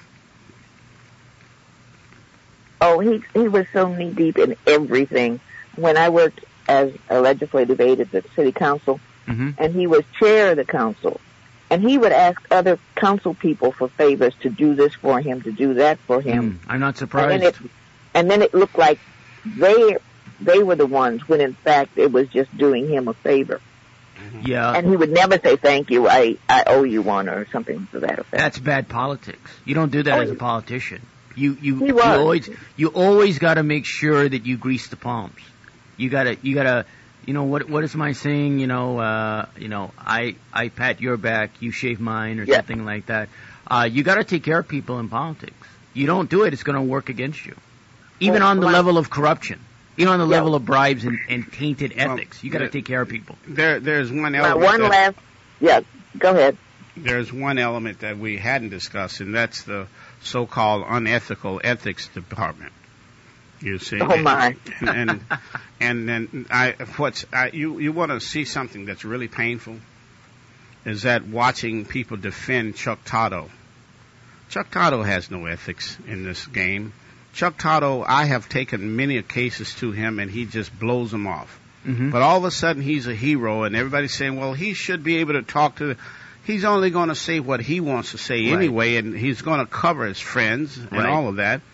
Oh, he he was so knee deep in everything. When I worked as a legislative aide at the city council, mm-hmm. and he was chair of the council, and he would ask other council people for favors to do this for him, to do that for him. Mm, I'm not surprised. And then, it, and then it looked like they they were the ones when in fact it was just doing him a favor. Yeah. And he would never say thank you, I, I owe you one, or something to that effect. That's bad politics. You don't do that Oh, as a politician. You you, He you was. always you always got to make sure that you grease the palms. You gotta you gotta you know what what is my saying? You know uh, you know I I pat your back, you shave mine, or Yeah. something like that. Uh, you got to take care of people in politics. You don't do it, it's going to work against you. Even Well, on the my- level of corruption, even on the Yeah. level of bribes and, and tainted Well, ethics, you got to there- take care of people. There, there's one Now, element. one that, last, yeah, go ahead. There's one element that we hadn't discussed, and that's the so-called unethical ethics department. You see, Oh, my. and and, and then I, what's I, you you want to see something that's really painful? Is that watching people defend Chuck Toto? Chuck Toto has no ethics in this game. Chuck Toto, I have taken many cases to him, and he just blows them off. Mm-hmm. But all of a sudden, he's a hero, and everybody's saying, well, he should be able to talk to... He's only going to say what he wants to say Right. anyway, and he's going to cover his friends and Right. all of that.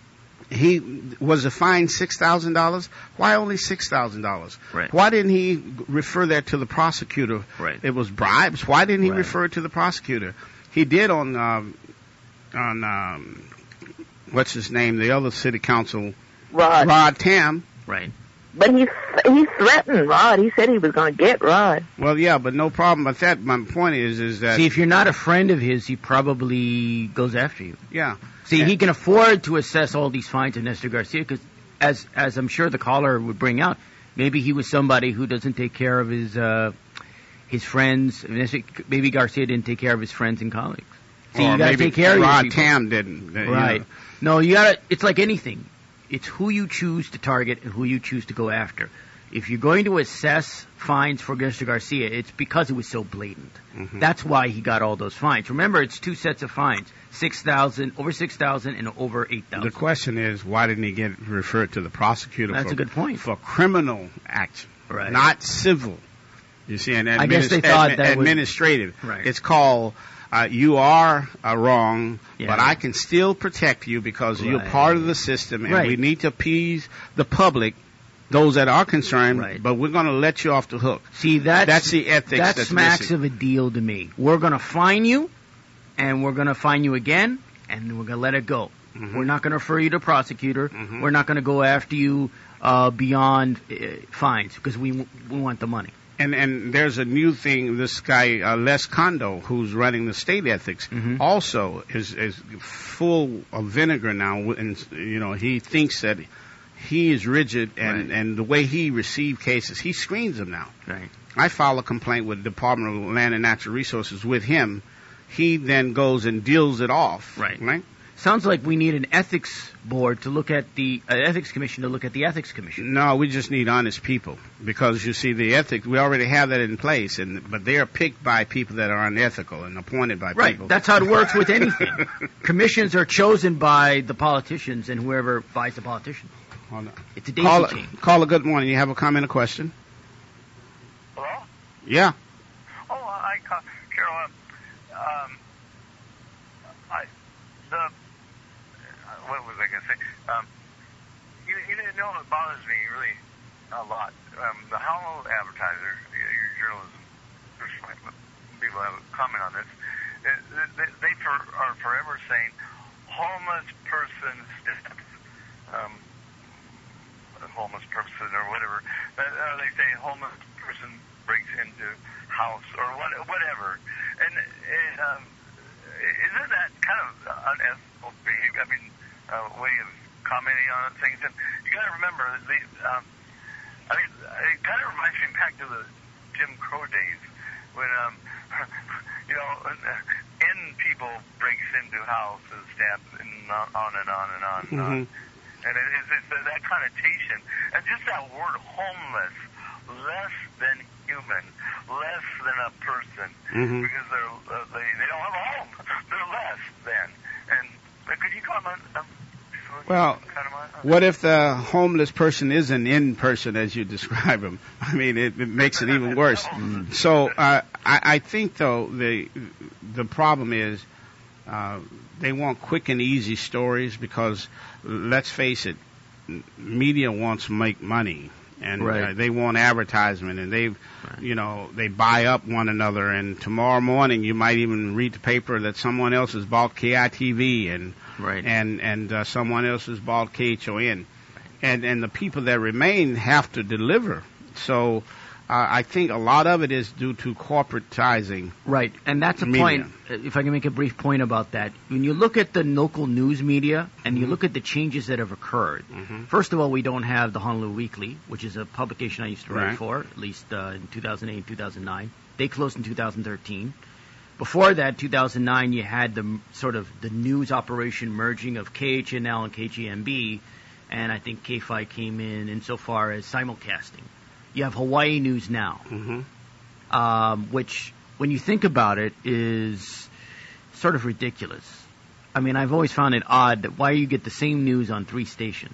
He was the fine six thousand dollars. Why only six thousand dollars? Right. Why didn't he refer that to the prosecutor? Right. It was bribes. Why didn't he Right. refer it to the prosecutor? He did on um, on um, what's his name? The other city council, Rod. Rod Tam. Right. But he he threatened Rod. He said he was going to get Rod. Well, yeah, but no problem with that. My point is, is that See, if you're not a friend of his, he probably goes after you. yeah. See, And- he can afford to assess all these fines of Nestor Garcia because, as as I'm sure the caller would bring out, maybe he was somebody who doesn't take care of his uh, his friends. Maybe Garcia didn't take care of his friends and colleagues. See, or you got to maybe take care of Rod your people. Tam didn't. uh, you Right. know. No, you got to. It's like anything. It's who you choose to target and who you choose to go after. If you're going to assess fines for Nestor Garcia, it's because it was so blatant. Mhm. That's why he got all those fines. Remember, it's two sets of fines: six thousand, over six thousand, and over eight thousand. The question is, why didn't he get referred to the prosecutor? That's for, a good point. For criminal action, Right. not civil. You see, and I guess they thought that was- administrative. Right. It's called. Uh, you are uh, wrong, Yeah. but I can still protect you because you're Right. part of the system, and Right. we need to appease the public, those that are concerned. Right. But we're going to let you off the hook. See, that's, That's the ethics That that's smacks missing. of a deal to me. We're going to fine you, and we're going to fine you again, and we're going to let it go. Mhm. We're not going to refer you to prosecutor. Mhm. We're not going to go after you uh, beyond uh, fines because we we want the money. And and there's a new thing. This guy uh, Les Condo, who's running the state ethics, Mhm. also is is full of vinegar now. And you know, he thinks that he is rigid, and Right. and the way he received cases, he screens them now. Right. I file a complaint with the Department of Land and Natural Resources with him. He then goes and deals it off. Right. Right. Sounds like we need an ethics board to look at the uh, ethics commission to look at the ethics commission. No, we just need honest people because you see the ethics. We already have that in place, and but they are picked by people that are unethical and appointed by right. people. Right. That's how it works with anything. Commissions are chosen by the politicians and whoever buys the politician. Hold on. It's a daisy Caller, chain. caller, good morning. You have a comment or question? Hello? Yeah. Oh, I, Carol, um, I, the, what was I going to say? Um, you, you know what bothers me really a lot? Um, the Hollow Advertiser, your journalism, people have a comment on this. They, they for, are forever saying homeless person steps, um, homeless person or whatever. Uh, they say homeless person breaks into house or what, whatever. And, and um, isn't that kind of unethical behavior? I mean, uh, way of commenting on things. And you got to remember, the, um, I mean, it kind of reminds me back to the Jim Crow days when, um, you know, in people breaks into house and stabs and on and on and on and on. Mm-hmm. And it, it's, it's that connotation. And just that word homeless, less than human, less than a person, mm-hmm. because they're, uh, they, they don't have a home. They're less than. And uh, could you comment? Um, well, kind of my, uh, what if the homeless person is an in person as you describe him? I mean, it, it makes it even worse. Mm. So uh, I, I think, though, the the problem is uh, they want quick and easy stories because, let's face it, media wants to make money. And right. uh, they want advertisement, and they, right. you know, they buy up one another. And tomorrow morning, you might even read the paper that someone else has bought K I T V, and right. and and uh, someone else has bought K H O N, and and the people that remain have to deliver. So uh, I think a lot of it is due to corporatizing. Right, and that's a media. point. If I can make a brief point about that, when you look at the local news media and mm-hmm. you look at the changes that have occurred, mm-hmm. first of all, we don't have the Honolulu Weekly, which is a publication I used to write right. for, at least uh, in two thousand eight and two thousand nine. They closed in two thousand thirteen. Before that, two thousand nine, you had the sort of the news operation merging of K H N L and K G M B, and I think K F I came in insofar as simulcasting. You have Hawaii News Now, mm-hmm. um, which, when you think about it, is sort of ridiculous. I mean, I've always found it odd that why you get the same news on three stations.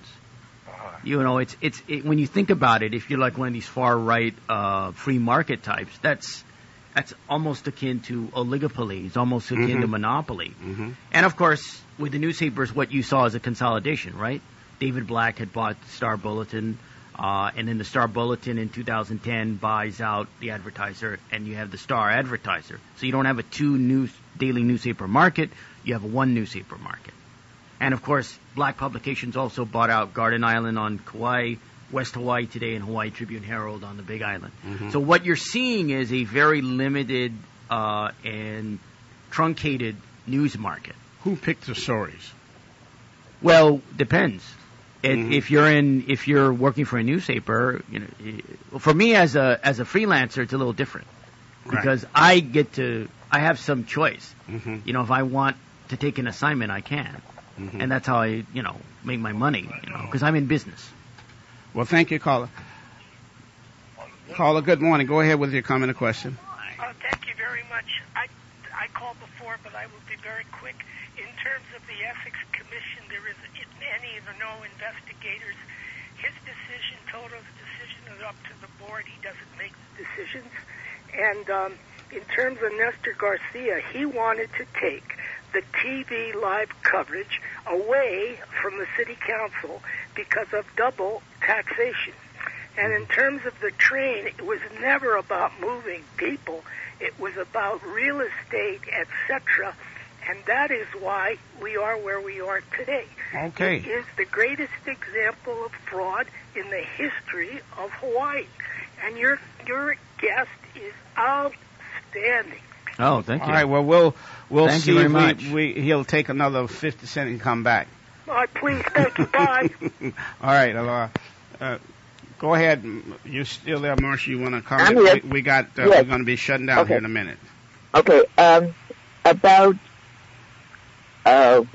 You know, it's it's it, when you think about it, if you're like one of these far right uh, free market types, that's that's almost akin to oligopoly. It's almost akin mm-hmm. to monopoly. Mm-hmm. And of course, with the newspapers, what you saw is a consolidation, right? David Black had bought the Star Bulletin. Uh, and then the Star Bulletin in two thousand ten buys out the Advertiser, and you have the Star Advertiser. So you don't have a two news daily newspaper market, you have a one newspaper market. And of course, Black Publications also bought out Garden Island on Kauai, West Hawaii Today, and Hawaii Tribune Herald on the Big Island. Mm-hmm. So what you're seeing is a very limited uh, and truncated news market. Who picked the stories? Well, depends. It, mm-hmm. If you're in, if you're working for a newspaper, you know, for me as a as a freelancer, it's a little different because right. I get to, I have some choice. Mm-hmm. You know, if I want to take an assignment, I can, mm-hmm. and that's how I, you know, make my money. You know, because I'm in business. Well, thank you, caller. Caller, good morning. Go ahead with your comment or question. Uh, thank you very much. I I called before, but I will be very quick. In terms of the Ethics Commission, there is any or no investigators. His decision, Toto's decision, is up to the board. He doesn't make the decisions. And um, in terms of Nestor Garcia, he wanted to take the T V live coverage away from the city council because of double taxation. And in terms of the train, it was never about moving people. It was about real estate, et cetera. And that is why we are where we are today. Okay. It is the greatest example of fraud in the history of Hawaii. And your your guest is outstanding. Oh, thank you. All right, well, we'll, we'll thank see you very if much. We, we, he'll take another fifty cents and come back. All right, please, thank you, bye. All right, uh, uh, go ahead. You're still there, Marcia. You want to comment? I'm here. We, we got, uh, Yes. we're going to be shutting down Okay. here in a minute. Okay, um, about uh,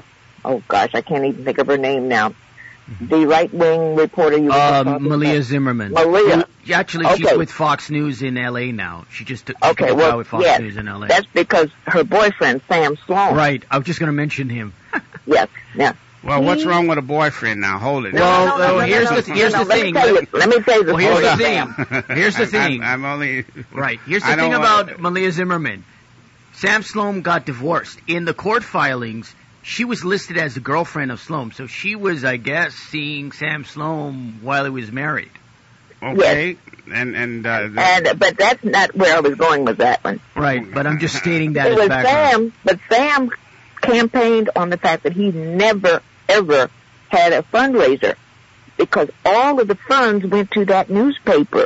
oh gosh, I can't even think of her name now. The right-wing reporter you were Uh, talking Malia about. Zimmerman. Malia. Well, actually, she's Okay. with Fox News in L A now. She just took, she Okay, took a well, job with Fox yes, News in L A. that's because her boyfriend, Sam Sloan. Right. I was just going to mention him. Yes, yeah. Well, what's wrong with a boyfriend now? Hold it. Well, no, no, well, no, here's no, the no, here's no, the let thing. Me tell you, let me tell you the Well, here's the story. thing. Here's the thing. I'm, I'm only Right. Here's the I thing don't about want- Malia Zimmerman. Sam Sloan got divorced. In the court filings, she was listed as the girlfriend of Sloan. So she was, I guess, seeing Sam Sloan while he was married. okay, and and uh, the- And but that's not where I was going with that one. Right. But I'm just stating that It as was background. Sam, but Sam campaigned on the fact that he never ever had a fundraiser because all of the funds went to that newspaper.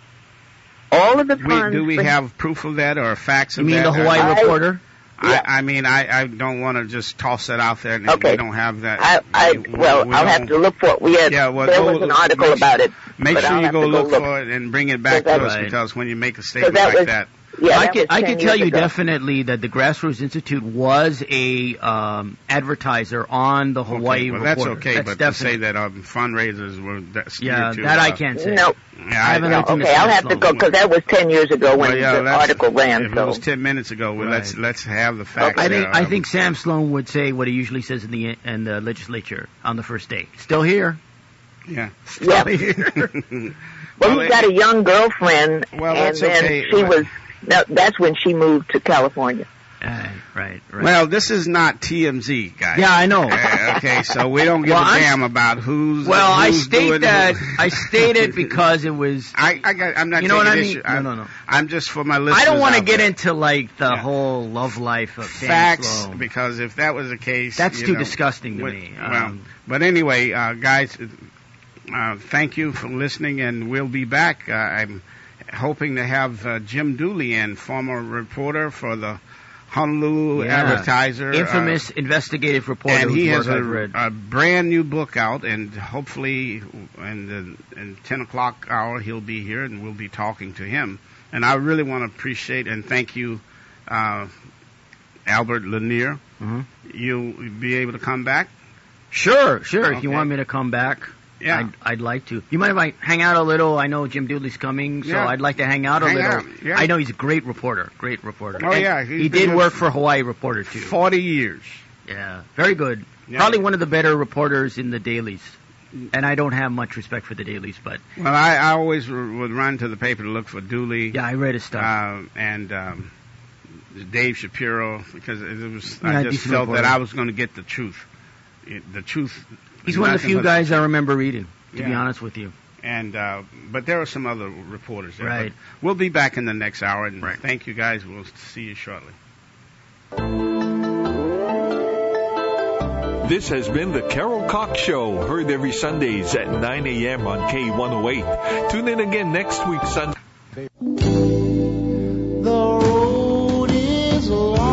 All of the we, funds. do we for- have proof of that or facts You of mean that? the Hawaii I- Reporter? Yeah. I, I mean, I, I don't want to just toss that out there. And Okay. We don't have that. I, I We- well, we I'll don't- have to look for it. We had, Yeah, well, there go- was an article make- about it. Make but sure I'll you have go to look, look. for it and bring it back Because to that- us Right. because when you make a So statement that like was, that, yeah, I that can was I ten can tell years you ago. definitely that the Grassroots Institute was a um, advertiser on the Hawaii okay, well, Reporter. that's okay. That's but definitely, to say that um, fundraisers were that skewed yeah, to, that I uh, can't say. No, Yeah, I haven't I, looked into okay, I'll Sam have to Sloan. go because that was ten years ago when well, yeah, the that's- article ran. If So it was ten minutes ago, well, let's Right. let's have the facts. I think there. I think Sam Sloan would say what he usually says in the in the legislature on the first day. Still here. Yeah. yeah. Still here. Well, Well, he it- got a young girlfriend, Well, and that's then okay. she was. No, that's when she moved to California. Right, right, right. Well, this is not T M Z, guys. yeah, I know. Uh, okay, so we don't give Well, a I'm- damn about who's. Well, I who's state doing that who- I state it because it was. I, I got, I'm not. You know what taking I mean? issue. No, I'm, no, no. I'm just for my listeners. I don't want to out get there. into like the Yeah. whole love life of Sam facts Sloan. because if that was the case, That's you too know, disgusting to what- me. Well, Um, but anyway, uh, guys, uh, thank you for listening, and we'll be back. Uh, I'm hoping to have uh, Jim Dooley in, former reporter for the Honolulu Yeah. Advertiser, Infamous uh, investigative reporter. and he whose has work a, I've read. a brand new book out, and hopefully in the in ten o'clock hour he'll be here, and we'll be talking to him. And I really want to appreciate and thank you, uh, Albert Lanier. Mhm. You'll be able to come back. Sure, sure. If you Okay. want me to come back, Yeah. I'd, I'd like to. You mind if I hang out a little? I know Jim Dooley's coming, so Yeah. I'd like to hang out a Hang little. out, yeah. I know he's a great reporter, great reporter. Oh, And yeah, he's he been did with- work for Hawaii Reporter too. Forty years. Yeah, very good. Yeah. Probably one of the better reporters in the dailies. And I don't have much respect for the dailies, but Well, I, I always r- would run to the paper to look for Dooley. yeah, I read his stuff. Um, and um, Dave Shapiro, because it was Yeah, I just decent felt reporter. that I was going to get the truth. It, the truth. he's one of the nothing few but- guys I remember reading, to be Yeah. honest with you. And uh, but there are some other reporters there. Right. But we'll be back in the next hour, and Right. thank you guys. We'll see you shortly. This has been the Carol Cox Show, heard every Sundays at nine a.m. on K one oh eight. Tune in again next week, Sunday. The road is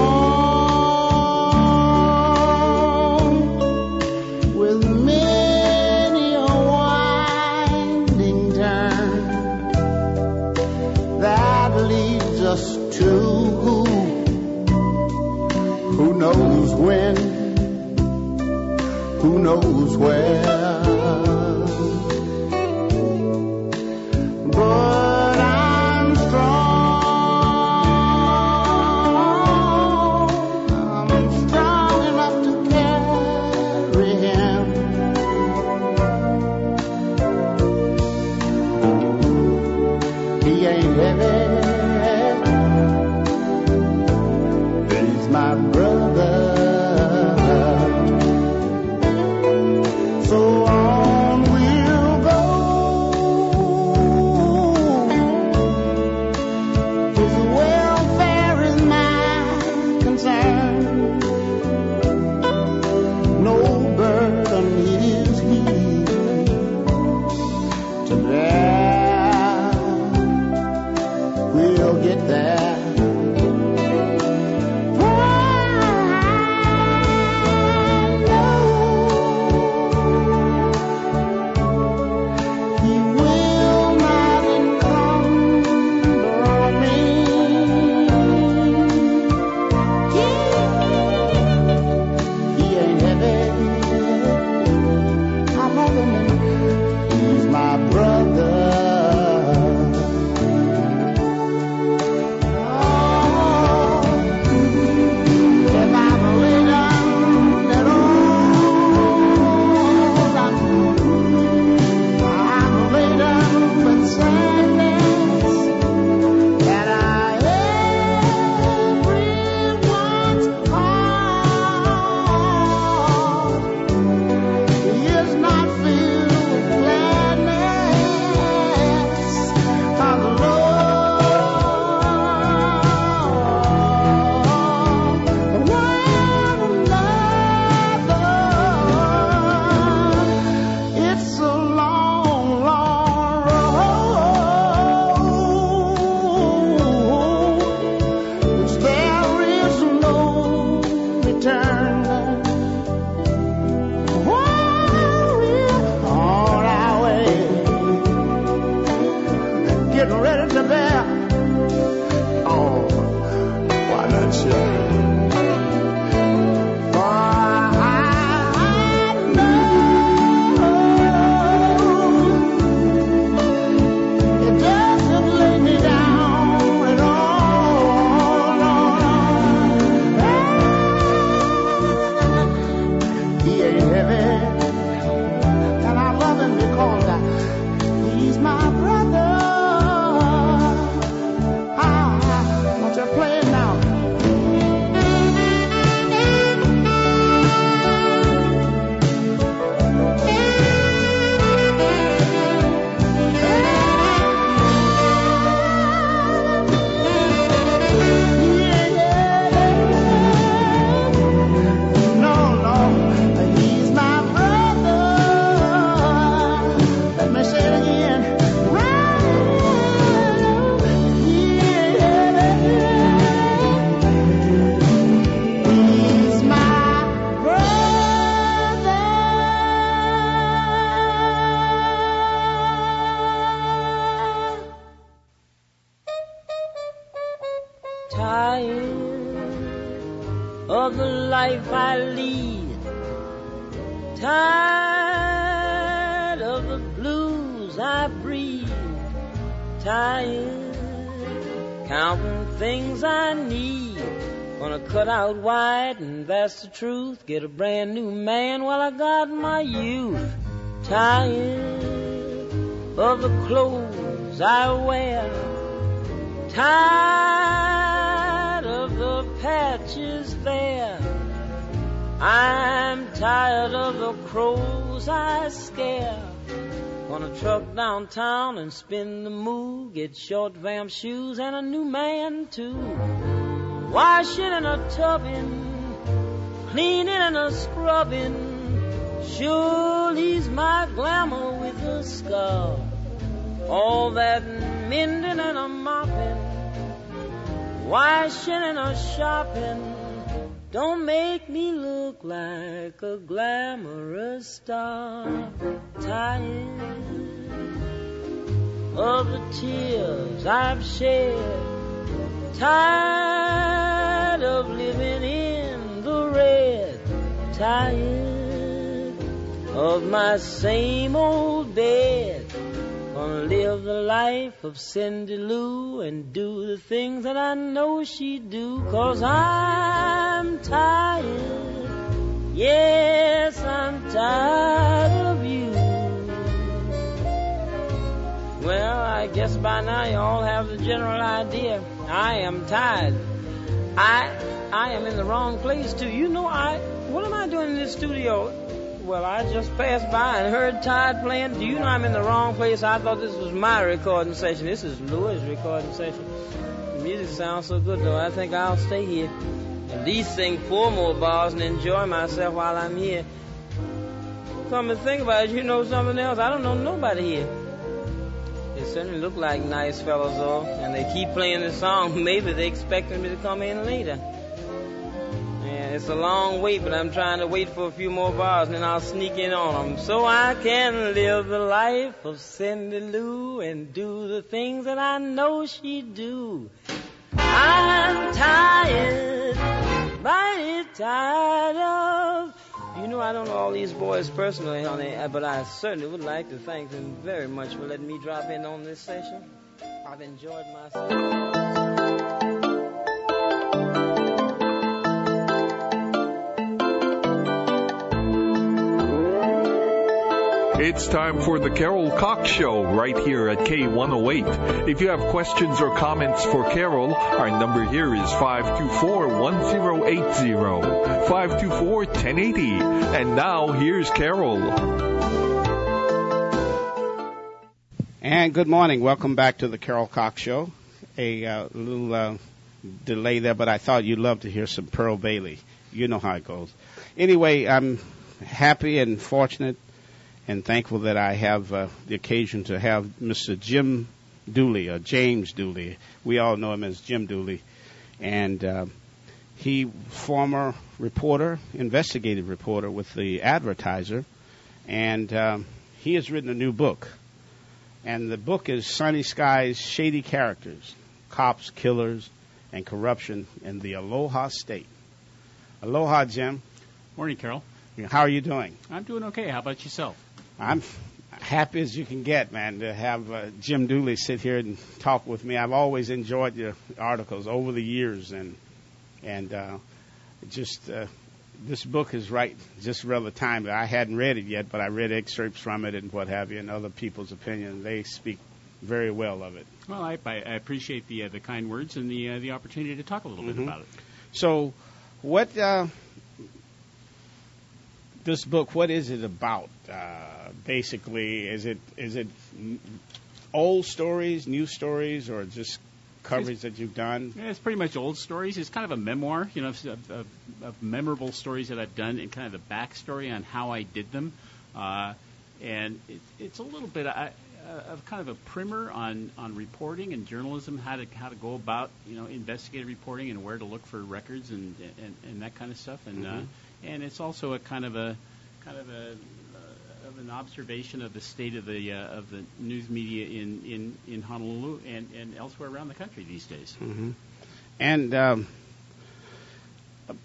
long with many a winding turn that leads us to who knows when, who knows where. But I'm strong. I'm strong enough to carry him. He ain't heavy. He's my brother. So on we'll go. His welfare is my concern. No burden is he to bear. We'll get there. Why of the life I lead. Tired of the blues I breathe. Tired counting things I need. Gonna cut out white, and that's the truth. Get a brand new man while I got my youth. Tired of the clothes I wear. Tired of the patches there. I'm tired of the crows I scare. Gonna truck downtown and spin the mood. Get short vamp shoes and a new man too. Washing and a tubbing, cleaning and a scrubbing. Surely's my glamour with a scar. All that mending and a mopping, washing and a shopping, don't make me look like a glamorous star. Tired of the tears I've shed. Tired of living in the red. Tired of my same old bed. Gonna live the life of Cindy Lou and do the things that I know she'd do. 'Cause I'm tired. Yes, I'm tired of you. Well, I guess by now you all have the general idea. I am tired. I I am in the wrong place too. You know, I what am I doing in this studio? Well, I just passed by and heard Todd playing. Do you know I'm in the wrong place? I thought this was my recording session. This is Louis' recording session. The music sounds so good, though. I think I'll stay here. At least sing four more bars and enjoy myself while I'm here. Come to think about it, you know something else? I don't know nobody here. They certainly look like nice fellows, though, and they keep playing the song. Maybe they expecting me to come in later. It's a long wait, but I'm trying to wait for a few more bars, and then I'll sneak in on them. So I can live the life of Cindy Lou and do the things that I know she'd do. I'm tired, mighty tired of... You know, I don't know all these boys personally, honey, but I certainly would like to thank them very much for letting me drop in on this session. I've enjoyed myself. It's time for the Carol Cox Show right here at K one oh eight. If you have questions or comments for Carol, our number here is five two four, one oh eight oh, five two four, one oh eight oh. And now, here's Carol. And good morning. Welcome back to the Carol Cox Show. A uh, little uh, delay there, but I thought you'd love to hear some Pearl Bailey. You know how it goes. Anyway, I'm happy and fortunate and thankful that I have uh, the occasion to have Mister Jim Dooley, or James Dooley. We all know him as Jim Dooley. And uh, he, former reporter, investigative reporter with the Advertiser, and um, he has written a new book. And the book is Sunny Skies, Shady Characters, Cops, Killers, and Corruption in the Aloha State. Aloha, Jim. Morning, Carol. How are you doing? I'm doing okay. How about yourself? I'm happy as you can get, man, to have uh, Jim Dooley sit here and talk with me. I've always enjoyed your articles over the years, and and uh, just uh, this book is right just rather timely. I hadn't read it yet, but I read excerpts from it and what have you, and other people's opinions. They speak very well of it. Well, I, I appreciate the uh, the kind words and the uh, the opportunity to talk a little mm-hmm. bit about it. So, what? Uh, This book, what is it about? Uh, basically, is it is it old stories, new stories, or just coverage that you've done? Yeah, it's pretty much old stories. It's kind of a memoir, you know, of, of, of memorable stories that I've done and kind of the backstory on how I did them. Uh, and it, it's a little bit I, uh, of kind of a primer on, on reporting and journalism, how to how to go about, you know, investigative reporting and where to look for records and and, and that kind of stuff. And mm-hmm. uh, and it's also a kind of a kind of a uh, of an observation of the state of the uh, of the news media in, in, in Honolulu and, and elsewhere around the country these days. Mm-hmm. And um,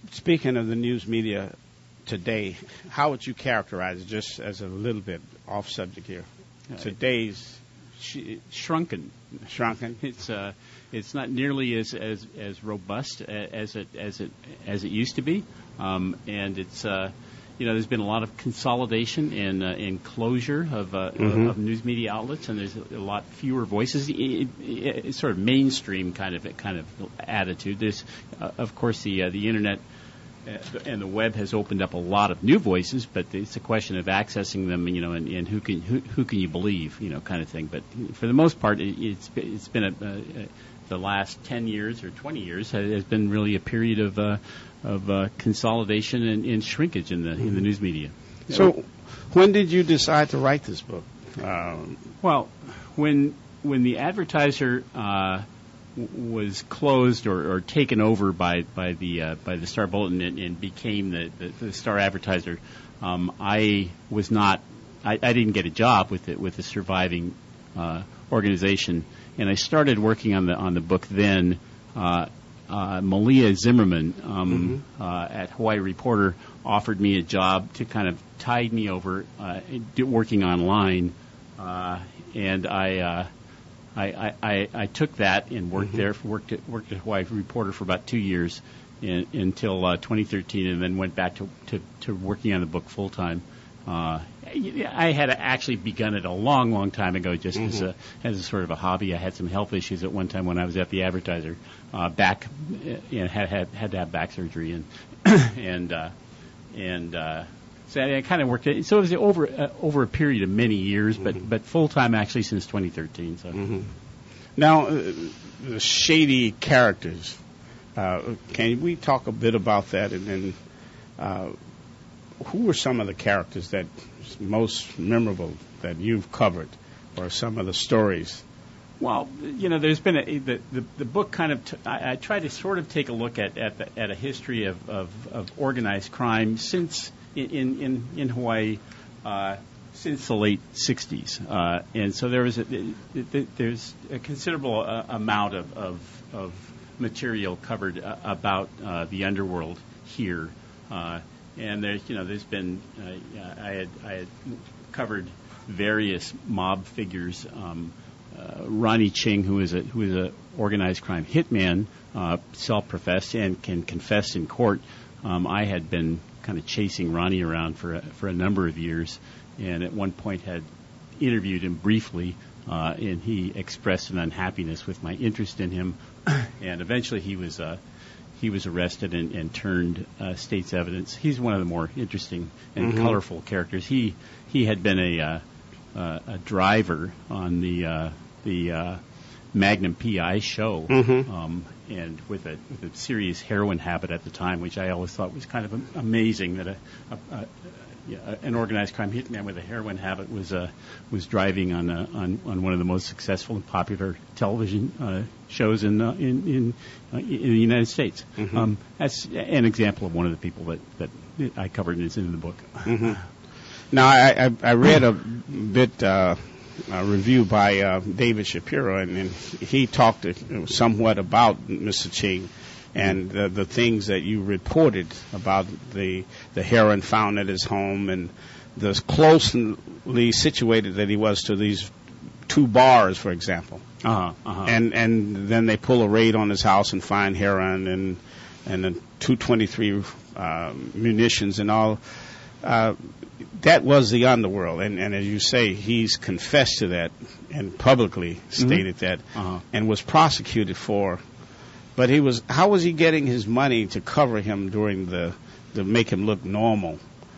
speaking of the news media today, how would you characterize it, just as a little bit off subject here? Uh, Today's sh- shrunken. Shrunken. It's uh, it's not nearly as as, as robust as it as it as it used to be, um, and it's uh, you know there's been a lot of consolidation and uh, and closure of uh, Mm-hmm. of news media outlets, and there's a lot fewer voices. It, it, it's sort of mainstream kind of kind of attitude. There's uh, of course the uh, the internet. Uh, and the web has opened up a lot of new voices, but it's a question of accessing them, you know, and, and who can who, who can you believe, you know, kind of thing. But for the most part, it, it's it's been a, a, a, the last ten years or twenty years has been really a period of uh, of uh, consolidation and, and shrinkage in the in the news media. So, when did you decide to write this book? Um, Well, when when the Advertiser uh, w- was closed or, or taken over by by the uh, by the Star Bulletin and, and became the, the, the Star Advertiser, um, I was not. I, I didn't get a job with it with the surviving uh, organization, and I started working on the on the book then. Uh, uh, Malia Zimmerman um, Mhm. uh, at Hawaii Reporter offered me a job to kind of tide me over uh, do- working online, uh, and I, uh, I, I I I took that and worked Mhm. there worked at, worked at Hawaii Reporter for about two years in, until uh, twenty thirteen, and then went back to to, to working on the book full time. Uh, I had actually begun it a long, long time ago, just Mm-hmm. as a as a sort of a hobby. I had some health issues at one time when I was at the Advertiser. Uh, back, uh, you know, had had had to have back surgery, and and uh, and uh, so I kind of worked it. So it was over uh, over a period of many years, but Mm-hmm. but full time actually since twenty thirteen. So. Mhm. Now, uh, the shady characters. Uh, can we talk a bit about that? And then, uh, who were some of the characters that most memorable that you've covered, or some of the stories? Well, you know, there's been a, the, the the book kind of. T- I, I try to sort of take a look at at, the, at a history of, of, of organized crime since in in in Hawaii uh, since the late sixties, uh, and so there was a, there's a considerable uh, amount of, of of material covered uh, about uh, the underworld here, uh, and there's you know there's been uh, I had I had covered various mob figures. Um, Uh, Ronnie Ching, who is a who is a organized crime hitman, uh, self-professed and can confess in court. Um, I had been kind of chasing Ronnie around for a, for a number of years, and at one point had interviewed him briefly, uh, and he expressed an unhappiness with my interest in him, and eventually he was uh, he was arrested and, and turned uh, state's evidence. He's one of the more interesting and Mm-hmm. colorful characters. He he had been a uh, uh, a driver on the uh, the uh, Magnum P I show, Mhm. um, and with a with a serious heroin habit at the time, which I always thought was kind of am- amazing that a, a, a yeah, an organized crime hitman with a heroin habit was uh, was driving on a, on on one of the most successful and popular television uh, shows in uh, in in, uh, in the United States. Mhm. Um, that's an example of one of the people that, that I covered and is in the book. Mhm. Now, I, I, I read a bit uh, a review by uh, David Shapiro, and, and he talked uh, somewhat about Mister Ching and the, the things that you reported about the the heroin found at his home and the closely situated that he was to these two bars, for example. Uh-huh, uh-huh. And and then they pull a raid on his house and find heroin and and the two twenty-three uh, munitions and all. Uh, that was the underworld, and, and as you say, he's confessed to that and publicly stated that, Uh-huh. and was prosecuted for. But he was how was he getting his money to cover him during the to make him look normal?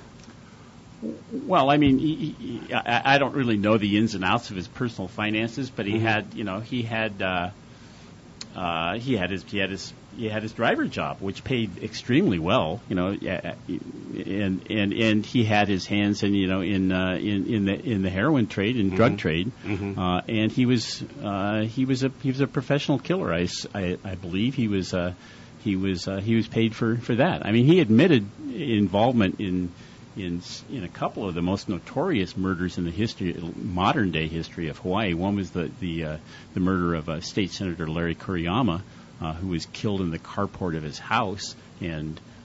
Well, I mean, he, he, I, I don't really know the ins and outs of his personal finances, but he Mhm. had, you know, he had, uh, uh, he had his, he had his, he had his driver job, which paid extremely well, you know, yeah, and and and he had his hands in, you know, in uh, in in the in the heroin trade and drug Mhm. trade, Mhm. uh, and he was uh, he was a he was a professional killer. I, s- I, I believe he was uh, he was uh, he was paid for, for that. I mean, he admitted involvement in. In in a couple of the most notorious murders in the history, modern day history of Hawaii. One was the the uh, the murder of uh, State Senator Larry Kuriyama, uh, who was killed in the carport of his house, and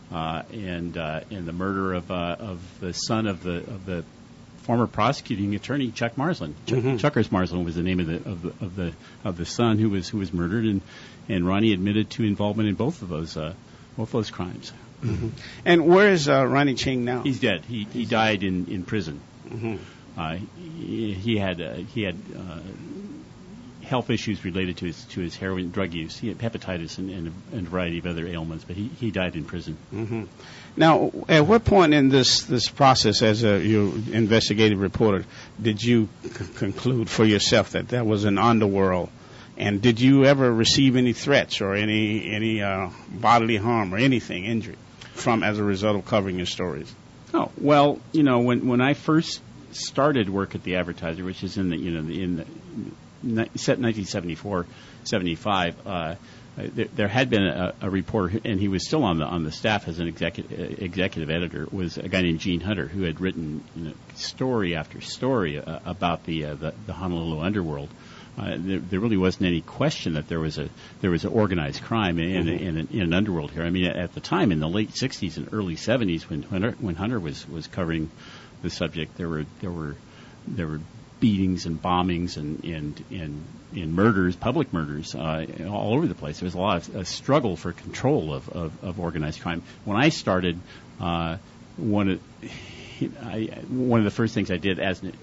uh, and uh, and the murder of uh, of the son of the of the former prosecuting attorney Chuck Marsland. Ch- Mm-hmm. Chuckers Marsland was the name of the of the of the of the son who was who was murdered, and and Ronnie admitted to involvement in both of those uh, both those crimes. Mm-hmm. And where is uh, Ronnie Ching now? He's dead. He he died in in prison. Mm-hmm. Uh, he, he had uh, he had uh, health issues related to his to his heroin drug use. He had hepatitis and, and, a, and a variety of other ailments, but he, he died in prison. Mm-hmm. Now, at what point in this this process, as a your investigative reporter, did you c- conclude for yourself that there was an underworld? And did you ever receive any threats or any any uh, bodily harm or anything, injury, from as a result of covering your stories? Oh well, you know when when I first started work at the Advertiser, which is in the you know the, in the nineteen seventy-four, seventy-five, uh, there, there had been a, a reporter, and he was still on the on the staff as an executive executive editor. Was a guy named Gene Hunter who had written you know, story after story uh, about the, uh, the the Honolulu underworld. Uh, there, there really wasn't any question that there was a there was an organized crime in, mm-hmm. in, in, in an underworld here. I mean, at the time in the late sixties and early seventies, when Hunter, when Hunter was, was covering the subject, there were there were there were beatings and bombings and and and, and murders, public murders, uh, all over the place. There was a lot of a struggle for control of, of, of organized crime. When I started, uh, one of I, one of the first things I did as an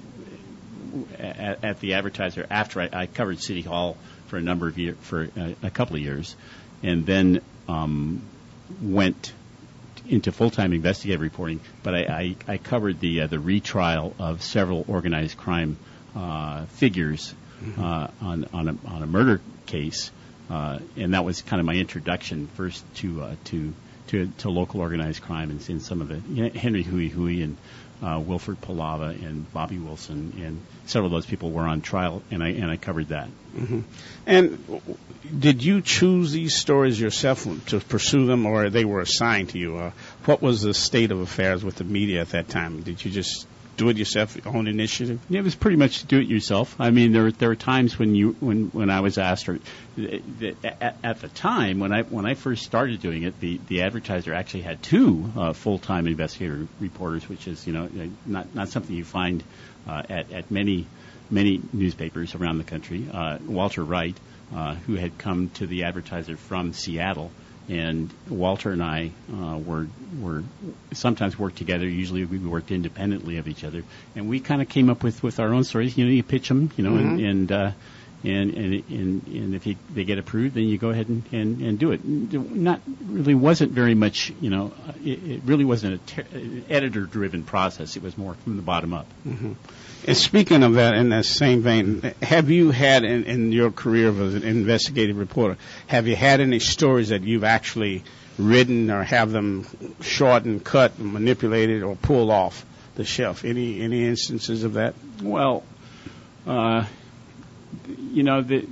At, at the Advertiser after I, I covered City Hall for a number of years, for a, a couple of years, and then um, went into full-time investigative reporting. But I, I, I covered the uh, the retrial of several organized crime uh, figures mm-hmm. uh, on on a, on a murder case, uh, and that was kind of my introduction first to uh, to, to to local organized crime and in some of the you know, Henry Hui Hui and. Uh, Wilford Palava and Bobby Wilson, and several of those people were on trial, and I and I covered that. Mm-hmm. And did you choose these stories yourself to pursue them, or they were assigned to you? Uh, what was the state of affairs with the media at that time? Did you just do it yourself, your own initiative? Yeah, it was pretty much do it yourself. I mean, there were, there were times when you when, when I was asked, or at, at the time when I when I first started doing it, the, the Advertiser actually had two uh, full-time investigator reporters, which is you know not not something you find uh, at at many many newspapers around the country. Uh, Walter Wright, uh, who had come to the Advertiser from Seattle. And Walter and I uh, were were sometimes worked together. Usually we worked independently of each other, and we kind of came up with, with our own stories. You know, you pitch them, you know, mm-hmm. and and, uh, and and and and if you, they get approved, then you go ahead and, and, and do it. Not really wasn't very much, you know. It, it really wasn't a ter- editor-driven process. It was more from the bottom up. Mm-hmm. And speaking of that, in that same vein, have you had in, in your career as an investigative reporter, have you had any stories that you've actually written or have them shortened, cut, manipulated, or pulled off the shelf? Any any instances of that? Well, uh, you know, the,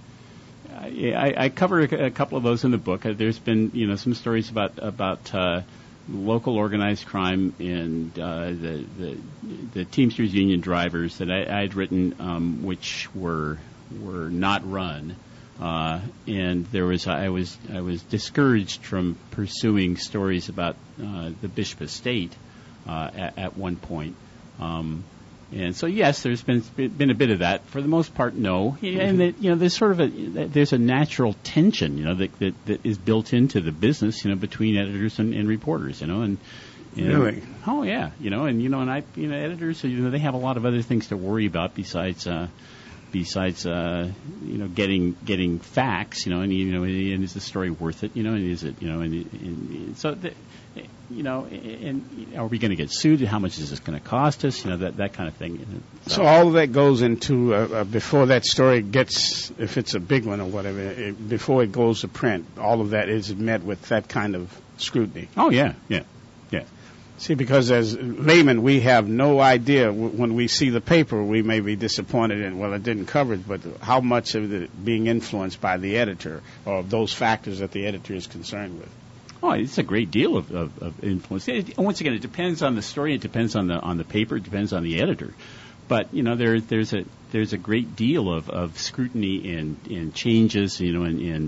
I, I cover a, a couple of those in the book. Uh, there's been, you know, some stories about about. Uh, local organized crime and uh, the, the the Teamsters Union drivers that I, I had written, um, which were were not run, uh, and there was I was I was discouraged from pursuing stories about uh, the Bishop Estate uh, at, at one point. Um, And so, yes, there's been been a bit of that. For the most part, no. Mm-hmm. And that, you know, there's sort of a there's a natural tension, you know, that that, that is built into the business, you know, between editors and, and reporters, you know, and, and really, oh yeah, you know, and you know, and I, you know, editors, you know, they have a lot of other things to worry about besides. Uh, Besides, uh, you know, getting getting facts, you know, and you know, and is the story worth it, you know, and is it, you know, and, and so, the, you know, and are we going to get sued? How much is this going to cost us? You know, that that kind of thing. So, so all of that goes into uh, uh, before that story gets, if it's a big one or whatever, it, before it goes to print, all of that is met with that kind of scrutiny. Oh yeah, yeah, yeah. See, because as laymen, we have no idea. When we see the paper, we may be disappointed in, well, it didn't cover it, but how much of it being influenced by the editor or those factors that the editor is concerned with? Oh, it's a great deal of, of, of influence. It, once again, it depends on the story. It depends on the on the paper. It depends on the editor. But you know, there there's a there's a great deal of, of scrutiny and, and changes. You know, and, and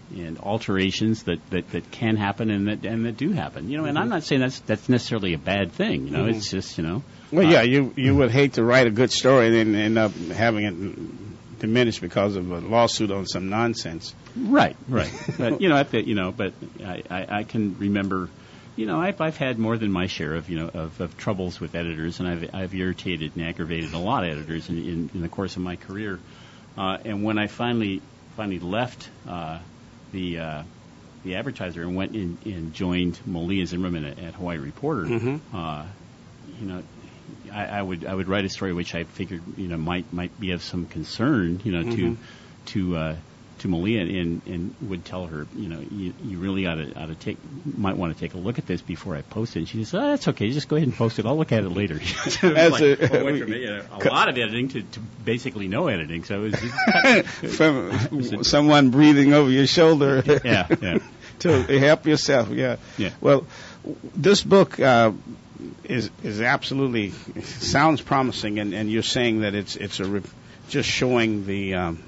and alterations that, that, that can happen and that and that do happen. You know, and I'm not saying that's that's necessarily a bad thing. You know, Mm-hmm. it's just you know. Well, uh, yeah, you you would hate to write a good story and then end up having it diminished because of a lawsuit on some nonsense. Right, right. But you know, at the, you know, but I, I, I can remember, you know, I've I've had more than my share of you know of, of troubles with editors, and I've I've irritated and aggravated a lot of editors in in, in the course of my career. Uh, and when I finally finally left uh, the uh, the Advertiser and went in and joined Malia Zimmerman at, at Hawaii Reporter, Mm-hmm. uh, you know. I, I would I would write a story which I figured you know might might be of some concern you know Mm-hmm. to to uh, to Malia and, and would tell her you know you, you really ought to ought to take might want to take a look at this before I post it. And she says, oh, that's okay, just go ahead and post it. I'll look at it later. So it was As like, a- well, went from a, a lot of editing to, to basically no editing. So it was just From someone breathing over your shoulder. yeah yeah To help yourself, yeah. Yeah. Well, this book uh, is is absolutely sounds promising, and, and you're saying that it's it's a re- just showing the um,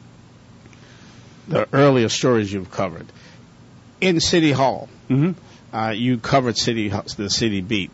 the earlier stories you've covered in City Hall. mm-hmm. Uh, you covered City Hall- the City Beat.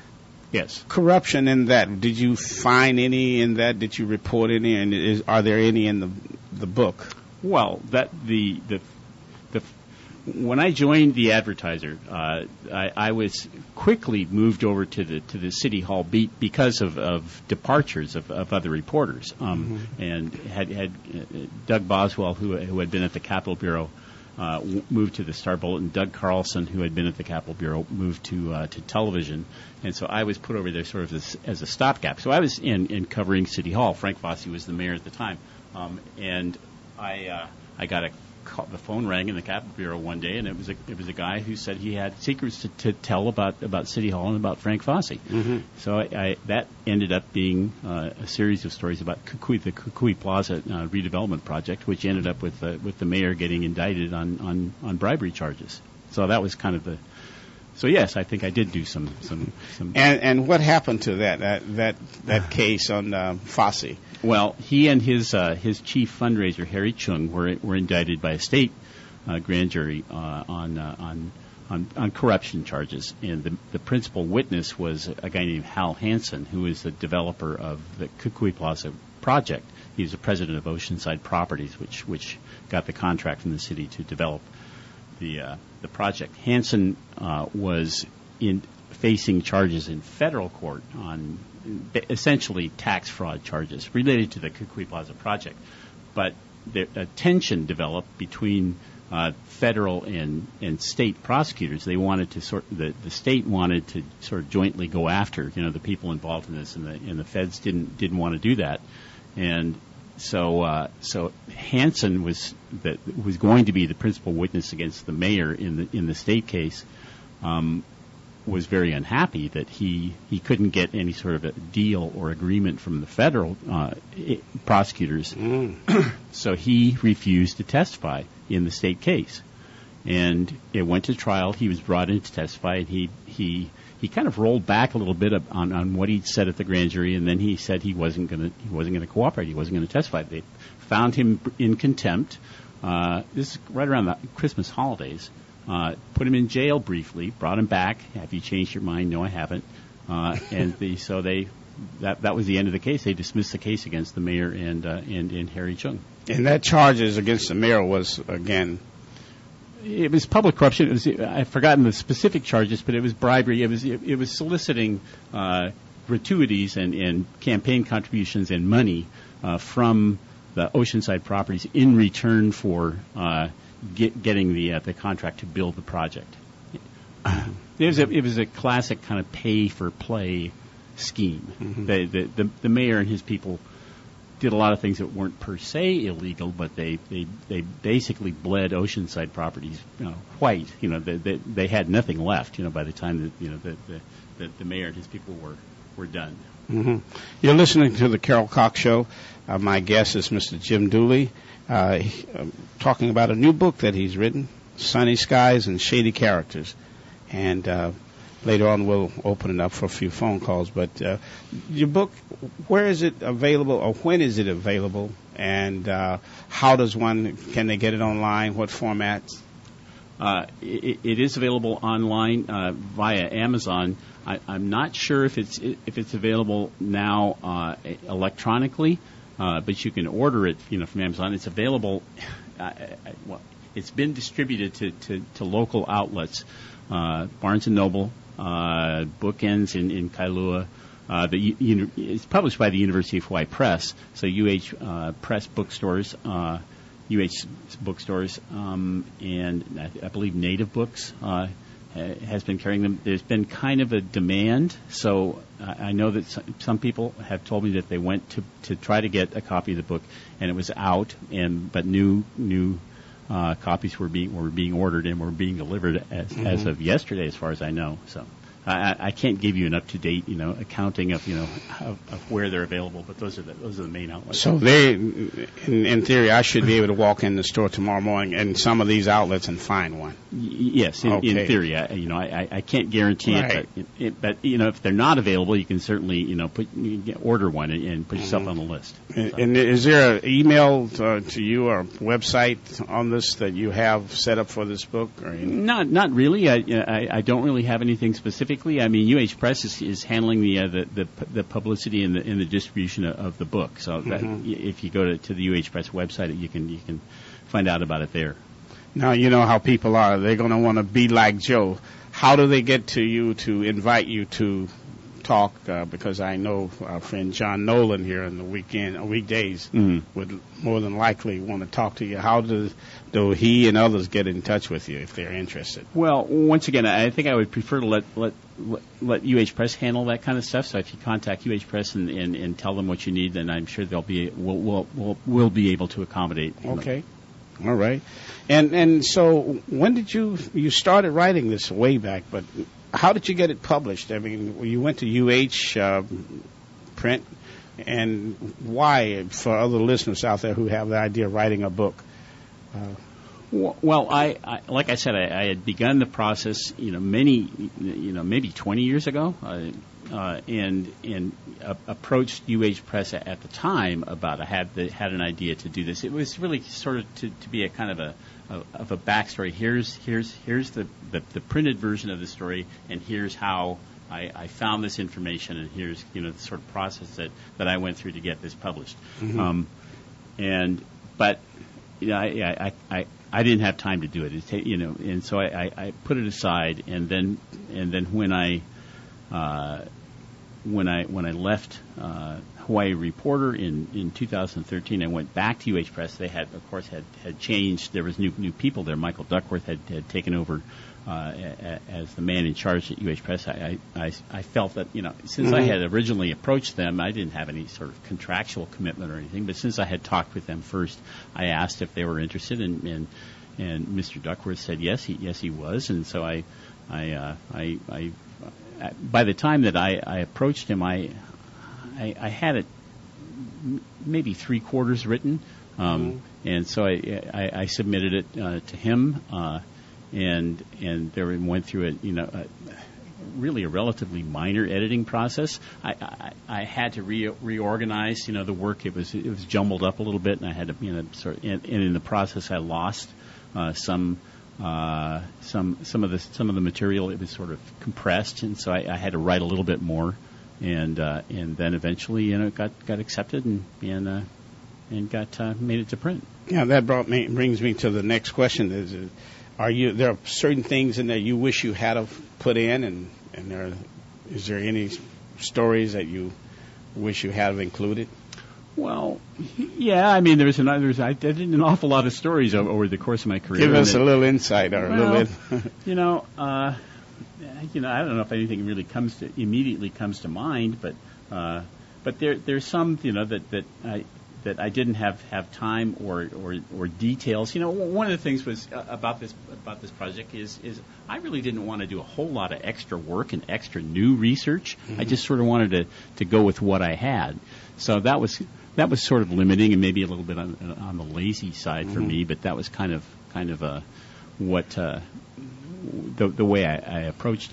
yes. Corruption in that. Did you find any in that? Did you report any? And is, are there any in the the book? Well, that the the the when I joined the Advertiser, uh, I, I was quickly moved over to the to the City Hall beat because of, of departures of, of other reporters, um, Mm-hmm. and had had uh, Doug Boswell, who who had been at the Capitol Bureau, uh, w- moved to the Star Bulletin. Doug Carlson, who had been at the Capitol Bureau, moved to uh, to television, and so I was put over there sort of as, as a stopgap. So I was in, in covering City Hall. Frank Fosse was the mayor at the time, um, and I uh, I got a call, the phone rang in the Capitol Bureau one day, and it was a it was a guy who said he had secrets to, to tell about, about City Hall and about Frank Fosse. Mm-hmm. So I, I, that ended up being uh, a series of stories about Kukui, the Kukui Plaza uh, redevelopment project, which ended up with uh, with the mayor getting indicted on, on, on bribery charges. So that was kind of the. So yes, I think I did do some some. some And and what happened to that that that, that case on uh, Fosse? Well, he and his uh, his chief fundraiser Harry Chung were were indicted by a state uh, grand jury uh, on, uh, on on on corruption charges, and the the principal witness was a guy named Hal Hansen, who is the developer of the Kukui Plaza project. He was the president of Oceanside Properties, which which got the contract from the city to develop the uh, the project. Hansen uh, was in facing charges in federal court on essentially tax fraud charges related to the Kukui Plaza project. But the, a tension developed between uh, federal and, and state prosecutors. They wanted to sort the, the state wanted to sort of jointly go after you know the people involved in this, and the and the feds didn't didn't want to do that. And so uh, so Hansen was that was going to be the principal witness against the mayor in the in the state case. Um, was very unhappy that he, he couldn't get any sort of a deal or agreement from the federal uh, I- prosecutors. Mm. So he refused to testify in the state case. And it went to trial. He was brought in to testify, and he, he, he kind of rolled back a little bit on, on what he'd said at the grand jury, and then he said he wasn't going to he wasn't going to cooperate. He wasn't going to testify. They found him in contempt. Uh, this is right around the Christmas holidays. Uh, put him in jail briefly, brought him back. Have you changed your mind? No, I haven't. Uh, and the, so they that that was the end of the case. They dismissed the case against the mayor and uh, and, and Harry Chung. And that charges against the mayor was again. It was public corruption. It was I've forgotten the specific charges, but it was bribery. It was it, it was soliciting uh, gratuities and, and campaign contributions and money uh, from the Oceanside Properties in return for. Uh, Get, getting the uh, the contract to build the project. It was a it was a classic kind of pay for play scheme. Mm-hmm. The, the the the mayor and his people did a lot of things that weren't per se illegal, but they they, they basically bled Oceanside Properties you know, white. You know they, they they had nothing left. You know by the time that you know the the, the, the mayor and his people were were done. Mm-hmm. You're listening to the Carol Cox Show. Uh, my guest is Mister Jim Dooley. Uh, he, uh, talking about a new book that he's written, Sunny Skies and Shady Characters. And uh, later on we'll open it up for a few phone calls. But uh, your book, where is it available, or when is it available, and uh, how does one, can they get it online, what formats? Uh, it, it is available online uh, via Amazon. I, I'm not sure if it's if it's available now uh, electronically, uh, but you can order it, you know, from Amazon. It's available. Uh, well, it's been distributed to, to, to local outlets, uh, Barnes and Noble, uh, Bookends in in Kailua. Uh, the, you, it's published by the University of Hawaii Press, so U H uh, Press bookstores. Uh, U H bookstores, um, and I, I believe Native Books uh, has been carrying them. There's been kind of a demand, so I, I know that some, some people have told me that they went to, to try to get a copy of the book, and it was out, and but new new uh, copies were being were being ordered and were being delivered as, mm-hmm. as of yesterday, as far as I know. So. I, I can't give you an up-to-date, you know, accounting of, you know, of, of where they're available, but those are the those are the main outlets. So they, in, in theory, I should be able to walk in the store tomorrow morning in some of these outlets and find one. Y- yes, in, okay. in theory, I, you know, I, I can't guarantee right. it, but, it, but you know, if they're not available, you can certainly, you know, put you get, order one and, and put yourself mm-hmm. on the list. And, so. and is there an email uh, to you or website on this that you have set up for this book? Or not, not really. I, I, I don't really have anything specifically. I mean, U H Press is, is handling the, uh, the the the publicity and the and the distribution of, of the book. So that, mm-hmm. if you go to, to the U H Press website, you can you can find out about it there. Now you know how people are. They're going to want to be like Joe. How do they get to you to invite you to talk? Uh, because I know our friend John Nolan here on the weekend, uh, weekdays, mm-hmm. would more than likely want to talk to you. How do do he and others get in touch with you if they're interested? Well, once again, I think I would prefer to let let let U H Press handle that kind of stuff. So if you contact U H Press and, and, and tell them what you need, then I'm sure they'll be we'll we'll we'll, we'll be able to accommodate. Okay, all right. And and so when did you you started writing this way back? But how did you get it published? I mean, you went to U H uh, Print, and why? For other listeners out there who have the idea of writing a book. Uh, Well, I, I like I said, I, I had begun the process, you know, many, you know, maybe twenty years ago, uh, uh, and and uh, approached U H Press at the time about I had the, had an idea to do this. It was really sort of to, to be a kind of a, a of a backstory. Here's here's here's the, the, the printed version of the story, and here's how I, I found this information, and here's you know the sort of process that, that I went through to get this published. Mm-hmm. Um, and but you know, I I. I I didn't have time to do it, it you know, and so I, I, I put it aside. And then, and then when I, uh, when I when I left uh, Hawaii Reporter in, in two thousand thirteen, I went back to U H Press. They had, of course, had, had changed. There was new new people there. Michael Duckworth had, had taken over uh, a, as the man in charge at U H Press. I, I, I felt that, you know, since mm-hmm. I had originally approached them, I didn't have any sort of contractual commitment or anything. But since I had talked with them first, I asked if they were interested, and and, and Mister Duckworth said yes, he yes he was. And so I I uh, I, I by the time that I, I approached him, I, I I had it maybe three quarters written, um, mm-hmm. and so I, I, I submitted it uh, to him, uh, and and there went through a you know a, really a relatively minor editing process. I, I, I had to re- reorganize you know the work. It was it was jumbled up a little bit, and I had to you know sort of, and, and in the process I lost uh, some. Uh, some some of the some of the material. It was sort of compressed, and so I, I had to write a little bit more, and uh, and then eventually, you know, it got got accepted and and uh, and got uh, made it to print. Yeah, that brought me brings me to the next question: Is uh, are you there are certain things in there you wish you had have put in, and and there is there any stories that you wish you had have included? Well, yeah, I mean, there's an, there's, I did an awful lot of stories over, over the course of my career. Give us then, a little insight or well, a little. you know, uh, you know, I don't know if anything really comes to immediately comes to mind, but uh, but there there's some you know that that I that I didn't have, have time or, or or details. You know, one of the things was uh, about this about this project is is I really didn't want to do a whole lot of extra work and extra new research. Mm-hmm. I just sort of wanted to to go with what I had. So that was. That was sort of limiting and maybe a little bit on, on the lazy side mm-hmm. for me, but that was kind of kind of a what uh, the the way I, I approached it.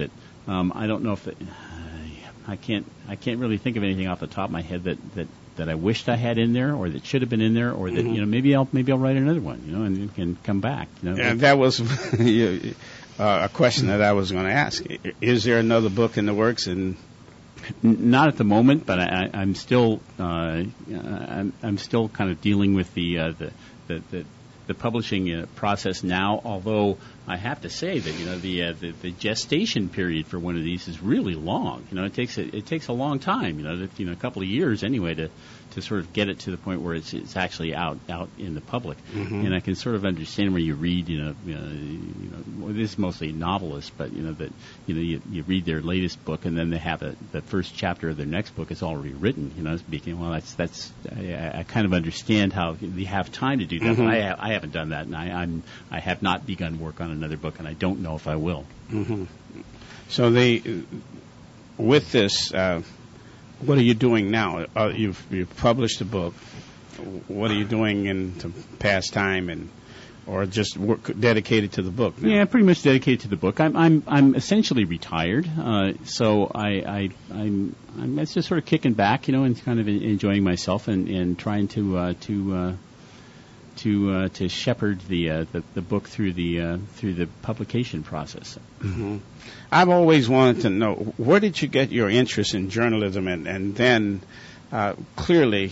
Um, I don't know if it, I can't I can't really think of anything off the top of my head that, that, that I wished I had in there, or that should have been in there, or that mm-hmm. you know maybe I'll maybe I'll write another one, you know, and can come back. You know, and that was uh, a question that I was going to ask. Is there another book in the works? And not at the moment, but I, I'm still uh, I'm, I'm still kind of dealing with the uh, the, the the the publishing uh, process now. Although I have to say that you know the, uh, the the gestation period for one of these is really long. You know, it takes a, it takes a long time. You know, that, you know, a couple of years anyway to to sort of get it to the point where it's it's actually out out in the public. Mm-hmm. And I can sort of understand where you read. You know, you know, you know well, this is mostly novelists, but you know that you know you, you read their latest book and then they have a, the first chapter of their next book is already written. You know, speaking well, that's that's I, I kind of understand how you have time to do that. Mm-hmm. But I I haven't done that, and I I'm I have not begun work on another book, and I don't know if I will. Mm-hmm. So they, with this, uh, what are you doing now? Uh, you've you've published a book. What are you doing in to pass time and, or just work dedicated to the book now? Yeah, pretty much dedicated to the book. I'm I'm I'm essentially retired, uh, so I I I'm I'm just sort of kicking back, you know, and kind of enjoying myself and, and trying to uh, to. Uh, to uh, to shepherd the, uh, the the book through the uh, through the publication process. Mm-hmm. I've always wanted to know, where did you get your interest in journalism, and and then uh, clearly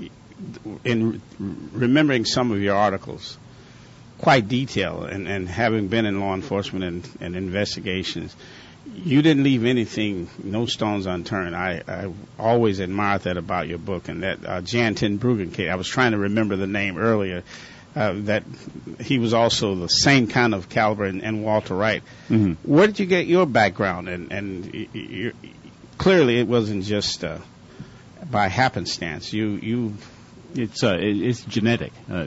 in remembering some of your articles, quite detailed, and, and having been in law enforcement and, and investigations, you didn't leave anything, no stones unturned. I, I always admired that about your book. And that uh, Jan ten Bruggen case, I was trying to remember the name earlier, uh, that he was also the same kind of caliber, and, and Walter Wright. Mm-hmm. Where did you get your background? And, and you, you, clearly it wasn't just uh, by happenstance. You you. It's uh, it, it's genetic. Uh,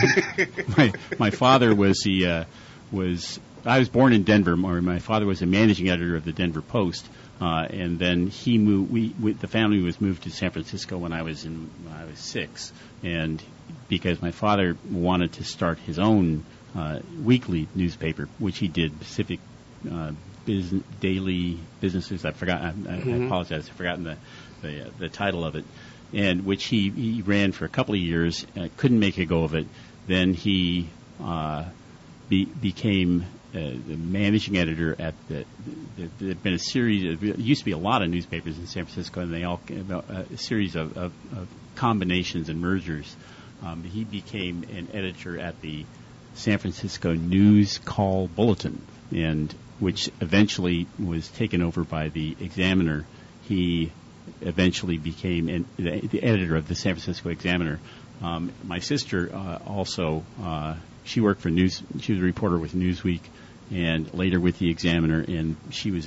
my my father was the uh, was. I was born in Denver. My father was a managing editor of the Denver Post, uh, and then he moved. We, we the family was moved to San Francisco when I was in when I was six, and because my father wanted to start his own uh, weekly newspaper, which he did, Pacific uh, Business, Daily Businesses. I forgot. I, mm-hmm. I apologize. I've forgotten the the, uh, the title of it, and which he he ran for a couple of years. Uh, couldn't make a go of it. Then he uh, be, became Uh, the managing editor at the, the, there had been a series of, there used to be a lot of newspapers in San Francisco, and they all, uh, a series of, of, of combinations and mergers. Um, he became an editor at the San Francisco News Call Bulletin, and which eventually was taken over by the Examiner. He eventually became an, the, the editor of the San Francisco Examiner. Um, my sister uh, also, uh, she worked for News, she was a reporter with Newsweek, and later with the Examiner, and she was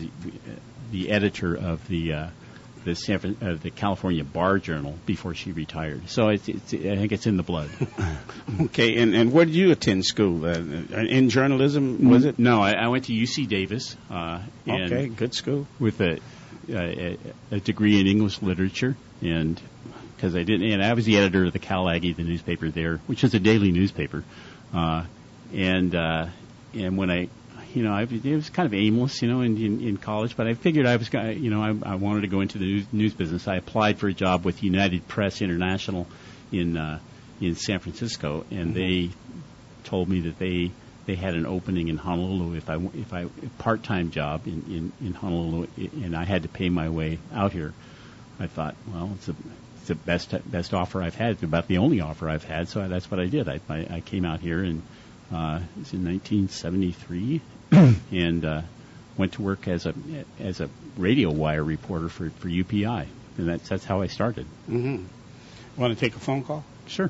the editor of the uh, the San Fran- uh, the California Bar Journal before she retired. So it's, it's, I think it's in the blood. Okay, and, and where did you attend school? Uh, in journalism, was it? No, I, I went to U C Davis. Uh, and okay, good school. With a, a, a degree in English literature, and because I didn't, and I was the editor of the Cal Aggie, the newspaper there, which is a daily newspaper, uh, and uh, and when I. You know, I, it was kind of aimless, you know, in, in, in college, but I figured I was, you know, I, I wanted to go into the news, news business. I applied for a job with United Press International in uh, in San Francisco, and mm-hmm. they told me that they they had an opening in Honolulu if I if I a part-time job in, in, in Honolulu, and I had to pay my way out here. I thought, well, it's, a, it's the best best offer I've had. It's about the only offer I've had, so I, that's what I did. I, I, I came out here, and uh, it was in nineteen seventy-three. and uh, went to work as a as a radio wire reporter for, for U P I, and that's that's how I started. Mm-hmm. Want to take a phone call? Sure.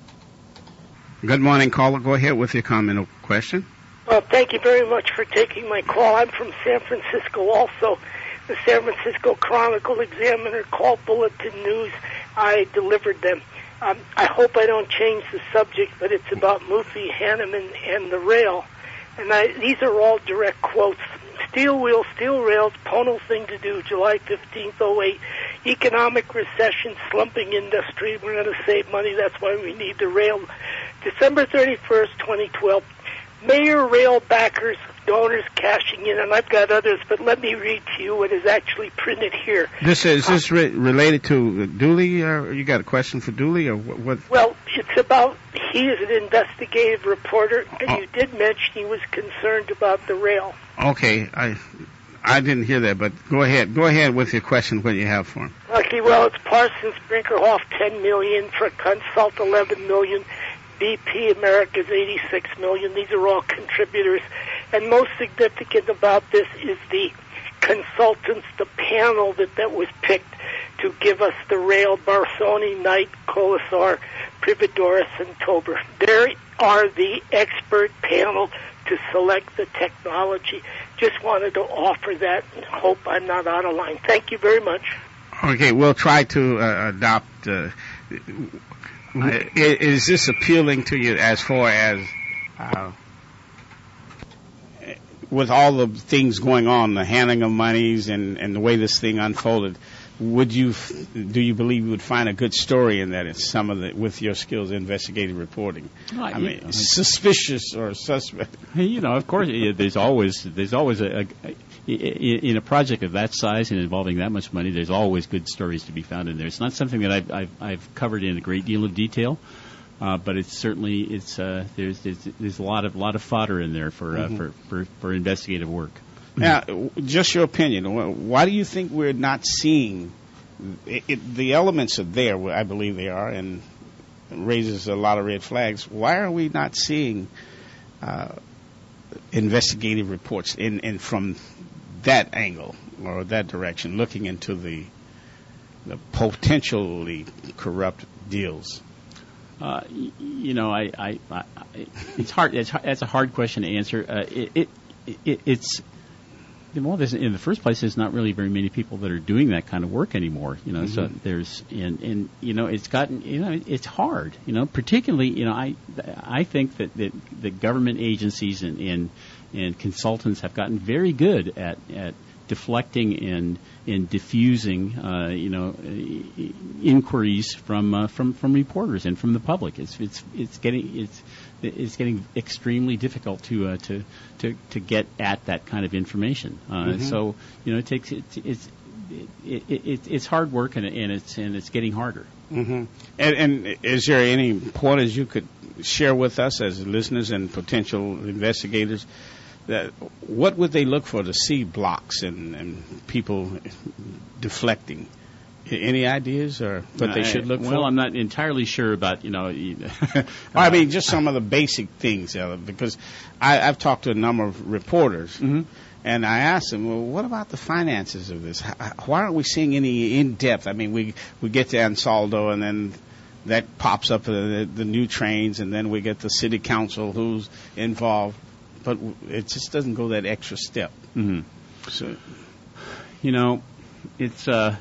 Good morning, caller. Go ahead with your comment or question. Well, thank you very much for taking my call. I'm from San Francisco also. The San Francisco Chronicle, Examiner, Call, Bulletin, News, I delivered them. Um, I hope I don't change the subject, but it's about Muthi Hanneman and the rail. And I, these are all direct quotes. Steel wheels, steel rails, Pono thing to do, July fifteenth, oh eight. Economic recession, slumping industry. We're going to save money. That's why we need the rail. December thirty-first, twenty twelve. Mayor rail backers donors cashing in, and I've got others, but let me read to you what is actually printed here. This is this re- related to Dooley? Or you got a question for Dooley, or what? what? Well, it's about, he is an investigative reporter, and Oh. you did mention he was concerned about the rail. Okay, I I didn't hear that, but go ahead. Go ahead with your question. What you have for him? Okay, well, it's Parsons Brinkerhoff, ten million dollars, for Consult, eleven million dollars, B P America's eighty-six million dollars. These are all contributors. And most significant about this is the consultants, the panel that, that was picked to give us the rail, Barsoni, Knight, Colasar, Privadoris, and Tober. There are the expert panel to select the technology. Just wanted to offer that and hope I'm not out of line. Thank you very much. Okay, we'll try to uh, adopt. Uh, I, is this appealing to you as far as uh, with all the things going on, the handling of monies and, and the way this thing unfolded? Would you do you believe you would find a good story in that? In some of the with your skills in investigative reporting, Well, I yeah, mean, I- suspicious or suspect. You know, of course, yeah, there's always there's always a, a in a project of that size and involving that much money, there's always good stories to be found in there. It's not something that I've I've, I've covered in a great deal of detail, uh, but it's certainly it's uh, there's, there's there's a lot of lot of fodder in there for uh, Mhm. for, for for investigative work. Now, just your opinion. Why do you think we're not seeing it, it, the elements are there? I believe they are, and it raises a lot of red flags. Why are we not seeing uh, investigative reports in, in from that angle or that direction, looking into the the potentially corrupt deals? Uh, y- you know, I, I, I it's hard. It's, that's a hard question to answer. Uh, it, it, it it's well, there's, in the first place, there's not really very many people that are doing that kind of work anymore. You know, mm-hmm. so there's and, and you know, it's gotten you know, it's hard. You know, particularly you know, I I think that that the government agencies and and, and consultants have gotten very good at at deflecting and and diffusing, uh, you know, inquiries from uh, from from reporters and from the public. It's it's it's getting it's it's getting extremely difficult to uh, to to to get at that kind of information. Uh, Mm-hmm. So you know, it takes it's it's it, it, it, it's hard work and, and it's and it's getting harder. Mm-hmm. And, and is there any pointers you could share with us as listeners and potential investigators? That what would they look for to see blocks and, and people deflecting? Any ideas or what they should look well, for? Well, I'm not entirely sure about you know. I mean, just some of the basic things, uh, because I, I've talked to a number of reporters, mm-hmm. and I asked them, well, what about the finances of this? Why aren't we seeing any in depth? I mean, we we get to Ansaldo, and then that pops up uh, the, the new trains, and then we get the city council who's involved. But it just doesn't go that extra step. Mm-hmm. So, you know, it's uh,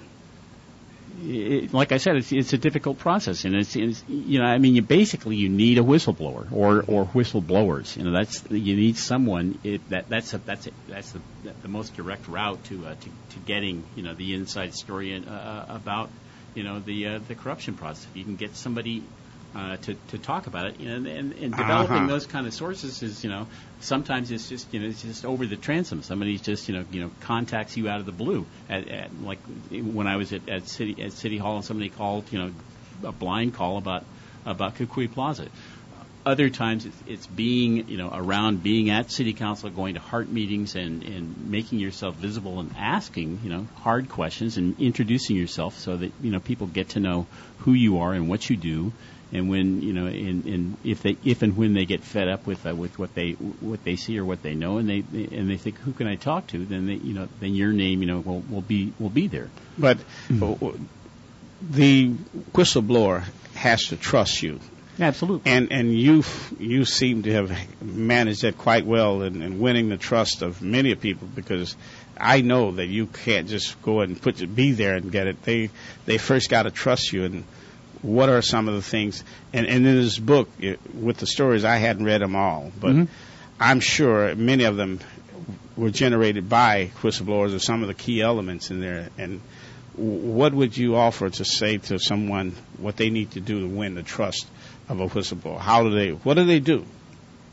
it, like I said, it's it's a difficult process, and it's, it's you know, I mean, you basically you need a whistleblower or or whistleblowers. You know, that's you need someone it, that that's a, that's a, that's the the most direct route to uh, to to getting you know the inside story in, uh, about you know the uh, the corruption process. If you can get somebody. Uh, to, to talk about it, you know, and, and, and developing uh-huh. those kind of sources is, you know, sometimes it's just, you know, it's just over the transom. Somebody's just, you know, you know, contacts you out of the blue. At, at, like when I was at, at city at City Hall, and somebody called, you know, a blind call about about Kukui Plaza. Other times it's, it's being, you know, around, being at City Council, going to heart meetings, and, and making yourself visible and asking, you know, hard questions and introducing yourself so that, you know, people get to know who you are and what you do. And when you know, and, and if they, if and when they get fed up with uh, with what they what they see or what they know, and they and they think, who can I talk to? Then they, you know, then your name, you know, will will be will be there. But mm-hmm. the whistleblower has to trust you. Absolutely. And and you you seem to have managed that quite well in, in winning the trust of many people, because I know that you can't just go and put be there and get it. They they first got to trust you. And what are some of the things? And, and in this book, it, with the stories, I hadn't read them all, but mm-hmm. I'm sure many of them were generated by whistleblowers, or some of the key elements in there. And what would you offer to say to someone what they need to do to win the trust of a whistleblower? How do they? What do they do?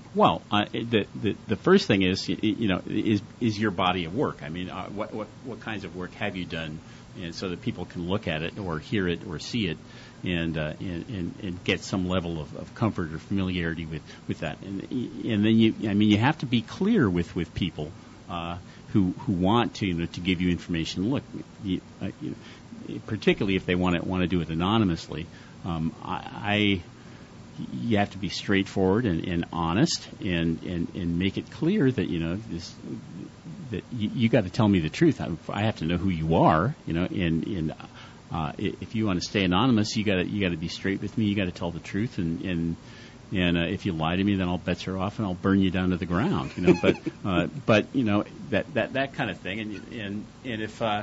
Well, uh, the, the the first thing is, you know, is is your body of work. I mean, uh, what what what kinds of work have you done, and so that people can look at it or hear it or see it, and uh, and, and and get some level of, of comfort or familiarity with, with that. And and then you, I mean, you have to be clear with with people uh, who who want to, you know, to give you information. Look, you, uh, you know, particularly if they want to want to do it anonymously. Um, I. I You have to be straightforward and, and honest, and, and, and make it clear that you know this, that you, you got to tell me the truth. I, I have to know who you are, you know. And, and uh, if you want to stay anonymous, you got to you got to be straight with me. You got to tell the truth, and and and uh, if you lie to me, then all bets are off, and I'll burn you down to the ground, you know. But uh, but you know that, that, that kind of thing, and and and if uh,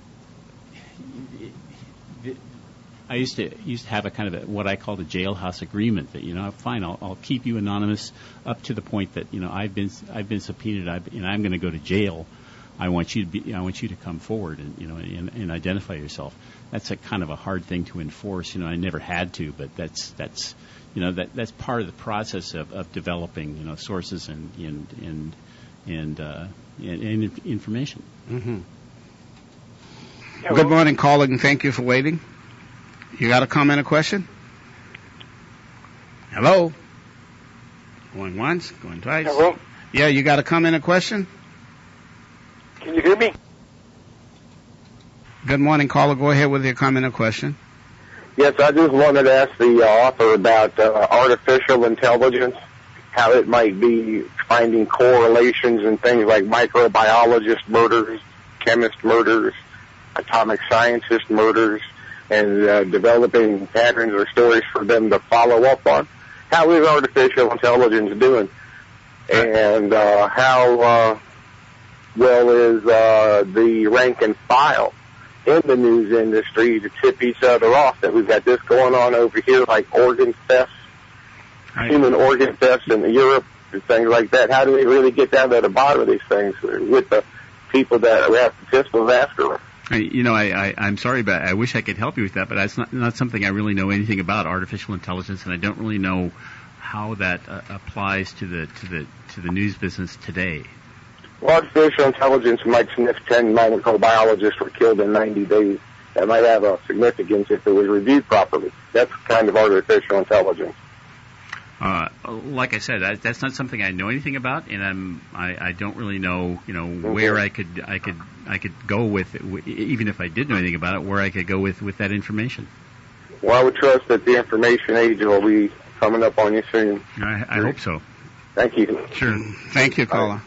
it, I used to used to have a kind of a, what I called a jailhouse agreement that, you know, fine, I'll, I'll keep you anonymous up to the point that, you know, I've been I've been subpoenaed I've, and I'm going to go to jail. I want you to be I want you to come forward and, you know, and, and identify yourself. That's a kind of a hard thing to enforce. You know, I never had to, but that's that's you know that that's part of the process of, of developing, you know, sources and and and and, uh, and, and information. Mm-hmm. Good morning, caller, and thank you for waiting. You got a comment or question? Hello? Going once, going twice. Hello? Yeah, you got a comment or question? Can you hear me? Good morning, caller. Go ahead with your comment or question. Yes, I just wanted to ask the uh, author about uh, artificial intelligence, how it might be finding correlations in things like microbiologist murders, chemist murders, atomic scientist murders, and uh, developing patterns or stories for them to follow up on. How is artificial intelligence doing? And uh, how uh, well is uh, the rank and file in the news industry to tip each other off? That we've got this going on over here, like organ theft, right. Human organ thefts in Europe, and things like that. How do we really get down to the bottom of these things with the people that we have participants after them? You know, I, I, I'm sorry, but I wish I could help you with that, but that's not, not something I really know anything about, artificial intelligence, and I don't really know how that uh, applies to the to the to the news business today. Well, artificial intelligence might sniff ten microbiologists were killed in ninety days. That might have a significance if it was reviewed properly. That's kind of artificial intelligence. Uh, like I said, I, that's not something I know anything about, and I'm I, I don't really know, you know, mm-hmm. where I could I could I could go with it, even if I did know anything about it, where I could go with, with that information. Well, I would trust that the information age will be coming up on you soon. I, I hope so. Thank you. Sure. Thank you, caller.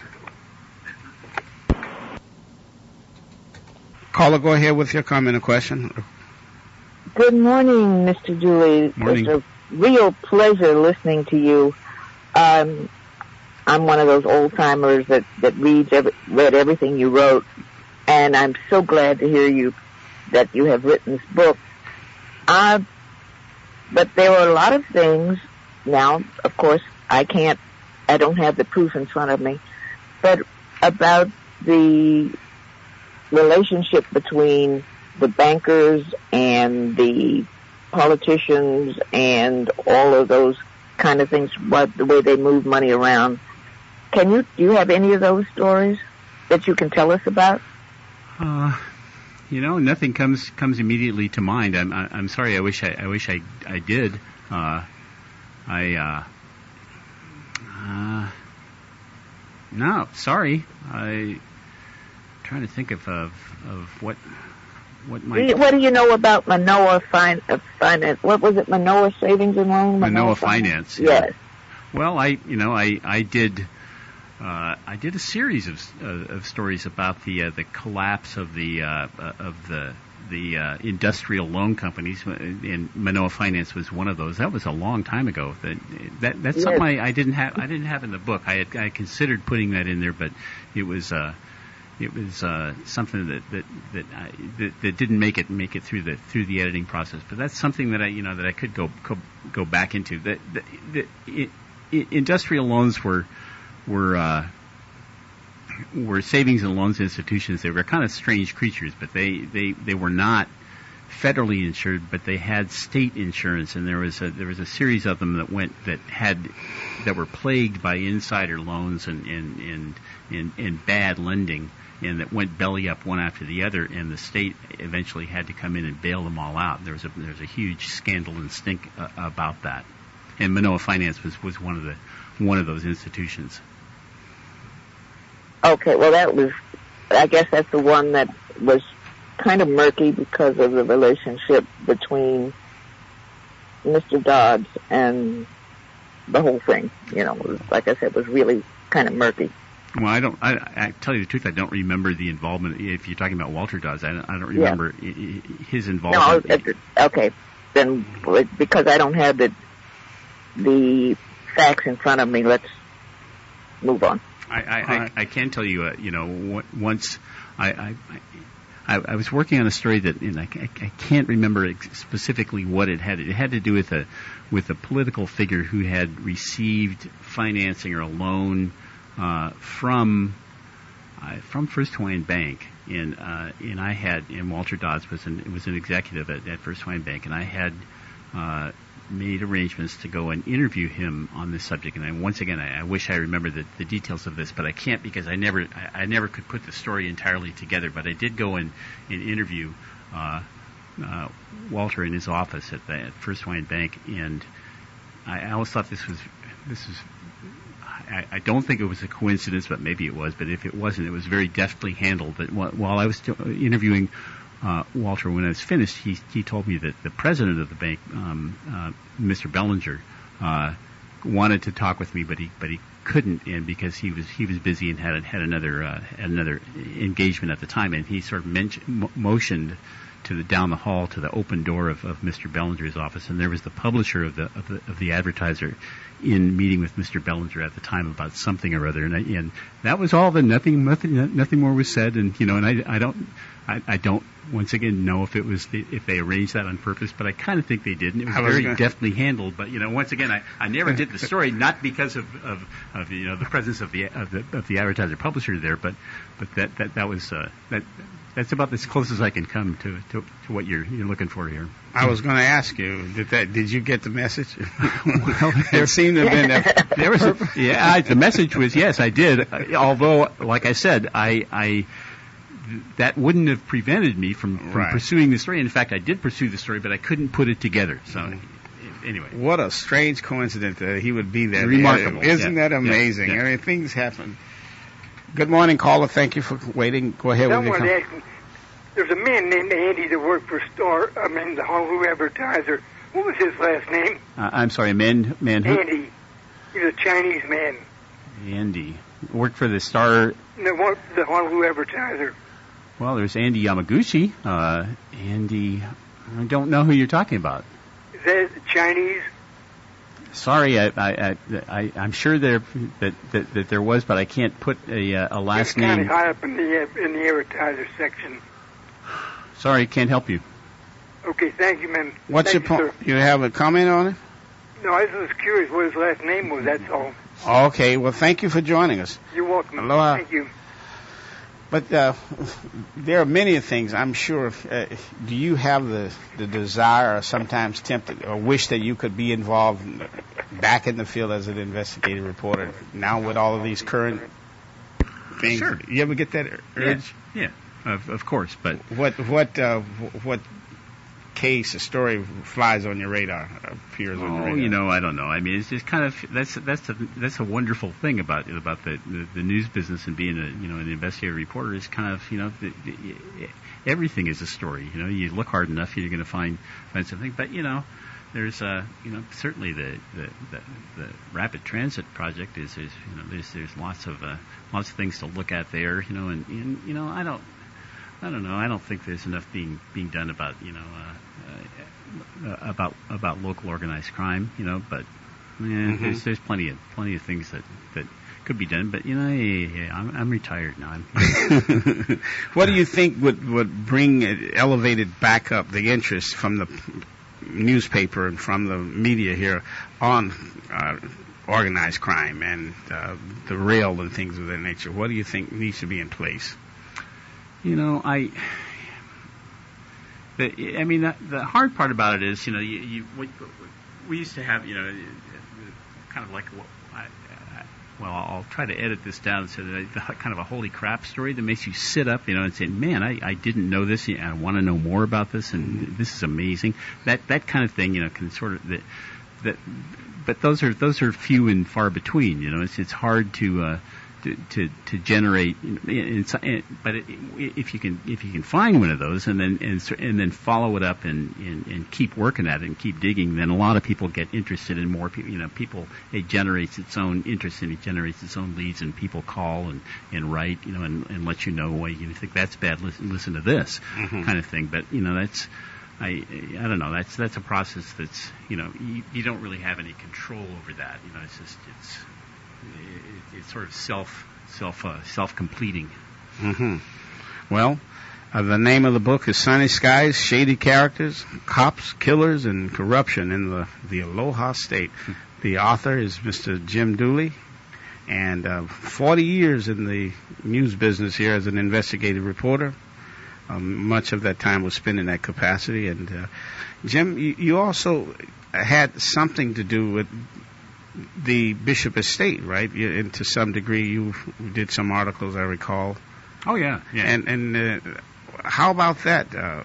Caller, go ahead with your comment or question. Good morning, Mister Dooley. Morning. It's a real pleasure listening to you. Um, I'm one of those old timers that that reads every, read everything you wrote, and I'm so glad to hear you that you have written this book. Uh, but there are a lot of things now. Of course, I can't. I don't have the proof in front of me, but about the relationship between the bankers and the politicians and all of those kind of things, what the way they move money around. Can you do you have any of those stories that you can tell us about? Uh, you know, nothing comes comes immediately to mind. I'm I, I'm sorry. I wish I I wish I I did. Uh, I uh, uh, no, sorry. I. Trying to think of of, of what what might. What do you know about Manoa fin- uh, Finance? What was it? Manoa Savings and Loan. Manoa, Manoa Finance. Finance? Yes. Yeah. Well, I you know I I did uh, I did a series of uh, of stories about the uh, the collapse of the uh, of the the uh, industrial loan companies, and Manoa Finance was one of those. That was a long time ago. That that that's yes. something I, I didn't have I didn't have in the book. I had I considered putting that in there, but it was. Uh, It was uh, something that that that, I, that that didn't make it make it through the through the editing process. But that's something that I you know that I could go go, go back into. That the, the, it, it, industrial loans were were uh, were savings and loans institutions. They were kind of strange creatures, but they, they, they were not federally insured, but they had state insurance, and there was a there was a series of them that went that had that were plagued by insider loans and and and, and, and bad lending, and that went belly up one after the other, and the state eventually had to come in and bail them all out. There was a there was a huge scandal and stink uh, about that, and Manoa Finance was, was one of the one of those institutions. Okay, well that was, I guess that's the one that was kind of murky because of the relationship between Mister Dodds and the whole thing. You know, it was, like I said, was really kind of murky. Well, I don't. I, I tell you the truth, I don't remember the involvement. If you're talking about Walter Dodds, I don't, I don't remember yeah. his involvement. No, okay, then because I don't have the the facts in front of me, let's move on. I I, I, I can tell you, uh, you know, once I. I I, I was working on a story that, and I, I, I can't remember specifically what it had. It had to do with a with a political figure who had received financing or a loan uh, from uh, from First Hawaiian Bank, and uh, and I had and Walter Dodds was an was an executive at, at First Hawaiian Bank, and I had uh, made arrangements to go and interview him on this subject. And I, once again, I, I wish I remembered the, the details of this, but I can't because I never I, I never could put the story entirely together. But I did go and, and interview uh, uh, Walter in his office at, the, at First Hawaiian Bank, and I, I always thought this was this was. I, I don't think it was a coincidence, but maybe it was. But if it wasn't, it was very deftly handled. That while I was interviewing Uh, Walter, when I was finished, he he told me that the president of the bank, um, uh, Mister Bellinger, uh, wanted to talk with me, but he but he couldn't, and because he was he was busy and had had another uh, had another engagement at the time, and he sort of mentioned, motioned to the down the hall to the open door of, of Mister Bellinger's office, and there was the publisher of the of the, of the Advertiser in meeting with Mister Bellinger at the time about something or other, and, I, and that was all. Then nothing nothing nothing more was said, and you know, and I I don't I, I don't. Once again, know if it was the, if they arranged that on purpose, but I kind of think they did, and it was, was very gonna... deftly handled. But you know, once again, I, I never did the story, not because of, of, of you know the presence of the of the of the Advertiser publisher there, but but that that that was uh, that that's about as close as I can come to to, to what you're you're looking for here. I was going to ask you, did that did you get the message? Well, there seemed to have been a, there was a, yeah, I, the message was yes, I did. Although, like I said, I I. that wouldn't have prevented me from, from right. pursuing the story. In fact, I did pursue the story, but I couldn't put it together. So, anyway. What a strange coincidence that he would be there. Remarkable. Isn't yeah. that amazing? Yeah. Yeah. I mean, things happen. Good morning, caller. Thank you for waiting. Go ahead. I wanted to ask you, there's a man named Andy that worked for Star, I mean, the Honolulu Advertiser. What was his last name? Uh, I'm sorry, man, man who? Andy. He's a Chinese man. Andy. Worked for the Star... No, the Honolulu Advertiser. Well, there's Andy Yamaguchi. Uh, Andy, I don't know who you're talking about. Is that Chinese? Sorry, I, I, I, I'm sure there that, that, that there was, but I can't put a, a last it's name. Kind of high up in the in the advertiser section. Sorry, can't help you. Okay, thank you, man. What's thank your you, point? You have a comment on it? No, I was just curious what his last name was. That's all. Okay, well, thank you for joining us. You're welcome. Aloha. Thank you. But uh, there are many things, I'm sure. Uh, do you have the, the desire or sometimes tempted or wish that you could be involved back in the field as an investigative reporter now with all of these current things? Sure. You ever get that urge? Yeah, yeah of, of course. But what what uh, what case, a story flies on your radar, appears oh, on your radar? you know, I don't know. I mean, it's just kind of that's that's a that's a wonderful thing about about the, the the news business and being a you know an investigative reporter is kind of you know the, the, everything is a story. You know, you look hard enough, you're going to find find something. But you know, there's uh you know certainly the the, the, the rapid transit project is, is you know there's there's lots of uh, lots of things to look at there. You know, and, and you know I don't. I don't know. I don't think there's enough being being done about you know uh, uh, about about local organized crime. You know, but yeah, mm-hmm. there's there's plenty of plenty of things that, that could be done. But you know, yeah, yeah, I'm, I'm retired now. I'm what do you think would would bring elevated back up the interest from the newspaper and from the media here on uh, organized crime and uh, the rail and things of that nature? What do you think needs to be in place? You know, I the, I mean, the, the hard part about it is, you know, you, you we, we used to have, you know, kind of like, I, I, well, I'll try to edit this down so that I, kind of a holy crap story that makes you sit up, you know, and say, man, I, I didn't know this, and I want to know more about this, and this is amazing. That that kind of thing, you know, can sort of that. that but those are those are few and far between. You know, it's it's hard to. Uh, To, to to generate, but it, if you can if you can find one of those and then and, and then follow it up and, and, and keep working at it and keep digging, then a lot of people get interested in more people. You know, people it generates its own interest and it generates its own leads, and people call and, and write, you know, and, and let you know, well, you think that's bad, listen, listen to this mm-hmm. kind of thing. But you know, that's I I don't know. That's that's a process that's you know you, you don't really have any control over that. You know, it's just it's. It, it's sort of self self uh, self completing. Mm-hmm. Well, uh, the name of the book is Sunny Skies, Shady Characters, Cops, Killers, and Corruption in the the Aloha State. The author is Mister Jim Dooley, and uh, forty years in the news business here as an investigative reporter. Um, much of that time was spent in that capacity. And uh, Jim, you, you also had something to do with the Bishop Estate, right? You, and to some degree, you did some articles, I recall. Oh yeah, yeah. And and uh, how about that? Uh,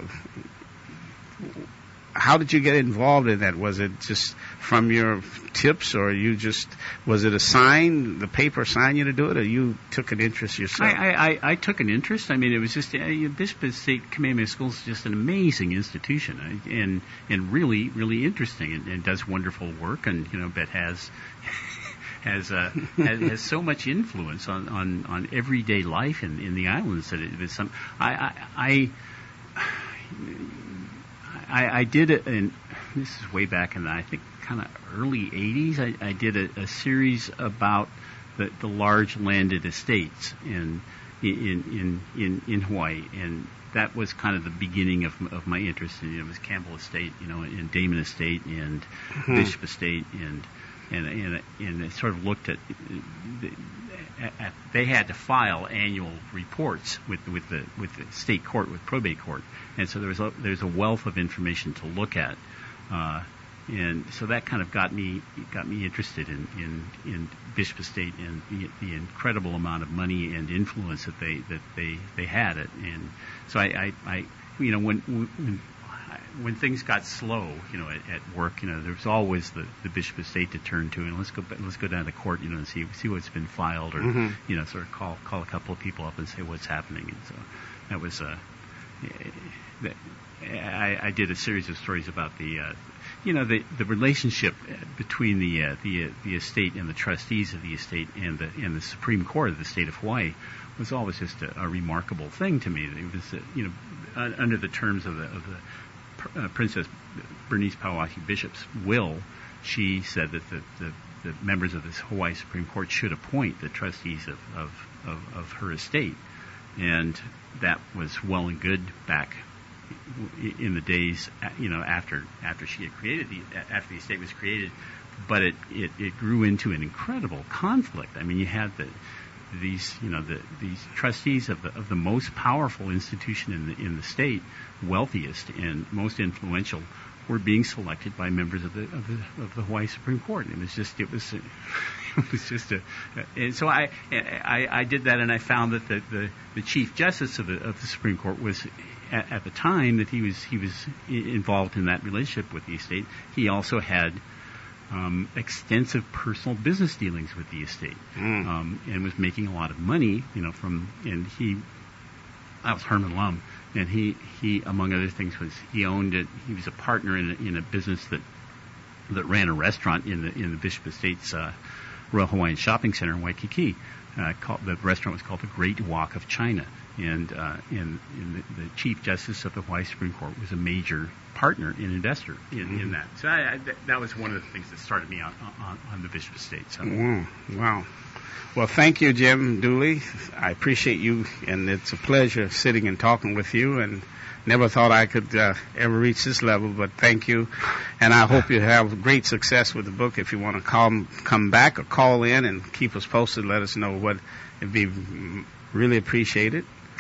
how did you get involved in that? Was it just from your tips, or you just was it a sign? The paper assigned you to do it, or you took an interest yourself? I I, I took an interest. I mean, it was just uh, Bishop Estate Kamehameha School is just an amazing institution, uh, and and really really interesting, and, and does wonderful work, and you know, but has. Has, uh, has has so much influence on, on, on everyday life in, in the islands that it was some. I I I, I did it, and this is way back in the I think kind of early eighties. I, I did a, a series about the, the large landed estates in in in in in Hawaii, and that was kind of the beginning of of my interest. In, it was Campbell Estate, you know, and Damon Estate, and mm-hmm. Bishop Estate, and. And, and and it sort of looked at, at they had to file annual reports with with the with the state court, with probate court, and so there was a, there's a wealth of information to look at, uh, and so that kind of got me got me interested in in, in Bishop Estate and the, the incredible amount of money and influence that they that they, they had it, and so I, I, I you know when. when When things got slow, you know, at, at work, you know, there was always the, the Bishop Estate to turn to, and let's go let's go down to court, you know, and see see what's been filed, or mm-hmm. you know, sort of call call a couple of people up and say what's happening. And so that was uh, I, I did a series of stories about the, uh, you know, the the relationship between the uh, the uh, the estate and the trustees of the estate and the and the Supreme Court of the state of Hawaii was always just a, a remarkable thing to me. It was, uh, you know, uh, under the terms of the of the Uh, Princess Bernice Pauahi Bishop's will, she said that the, the, the members of this Hawaii Supreme Court should appoint the trustees of, of, of, of her estate. And that was well and good back in the days, you know, after after she had created the after the estate was created. But it, it, it grew into an incredible conflict. I mean, you had the these, you know, the, these trustees of the of the most powerful institution in the in the state, wealthiest and most influential, were being selected by members of the of the, of the Hawaii Supreme Court. It was just it was it was just a. And so I, I I did that, and I found that the the, the Chief Justice of the of the Supreme Court was. At, at the time that he was he was involved in that relationship with the estate, he also had. Um, extensive personal business dealings with the estate, mm. um, and was making a lot of money, you know, from, and he, that was Herman Lum, and he, he, among other things, was, he owned it, he was a partner in a, in a business that, that ran a restaurant in the, in the Bishop Estate's, uh, Royal Hawaiian Shopping Center in Waikiki. Uh, called, the restaurant was called the Great Walk of China, and, uh, and, and the, the Chief Justice of the Hawaii Supreme Court was a major partner and investor in, mm-hmm. in that. So I, I, that was one of the things that started me on, on, on the Bishop Estate. So. Mm, wow. Well, thank you, Jim Dooley. I appreciate you, and it's a pleasure sitting and talking with you, and never thought I could uh, ever reach this level, but thank you. And I hope you have great success with the book. If you want to come, come back or call in and keep us posted, let us know what it'd be really appreciated.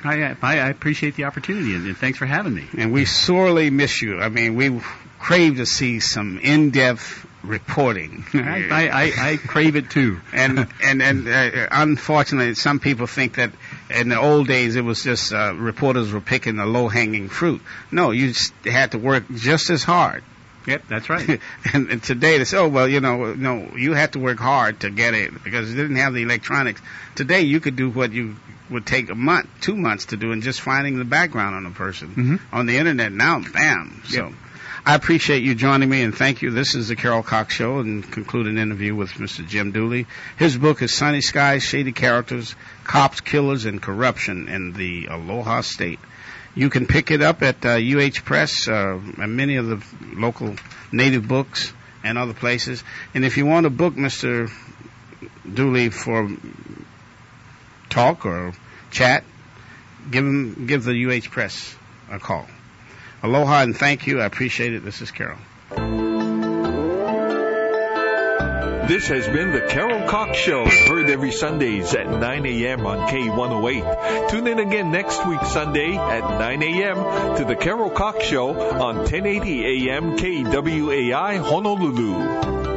I, I, I appreciate the opportunity, and, and thanks for having me. And we sorely miss you. I mean, we crave to see some in-depth reporting. I, I, I, I crave it too. and and and uh, unfortunately, some people think that in the old days it was just uh, reporters were picking the low-hanging fruit. No, you just had to work just as hard. Yep, that's right. and, and today they say, oh, well, you know, no, you had to work hard to get it because you didn't have the electronics. Today you could do what you would take a month, two months to do, and just finding the background on a person mm-hmm. on the internet. Now, bam. So. Yep. I appreciate you joining me, and thank you. This is the Carol Cox Show, and conclude an interview with Mister Jim Dooley. His book is Sunny Skies, Shady Characters, Cops, Killers, and Corruption in the Aloha State. You can pick it up at uh, U H Press uh, and many of the local native books and other places. And if you want to book Mister Dooley for talk or chat, give him give the U H Press a call. Aloha and thank you. I appreciate it. This is Carol. This has been the Carol Cox Show, heard every Sundays at nine a.m. on K one oh eight. Tune in again next week Sunday at nine a.m. to the Carol Cox Show on ten eighty a.m. K W A I Honolulu.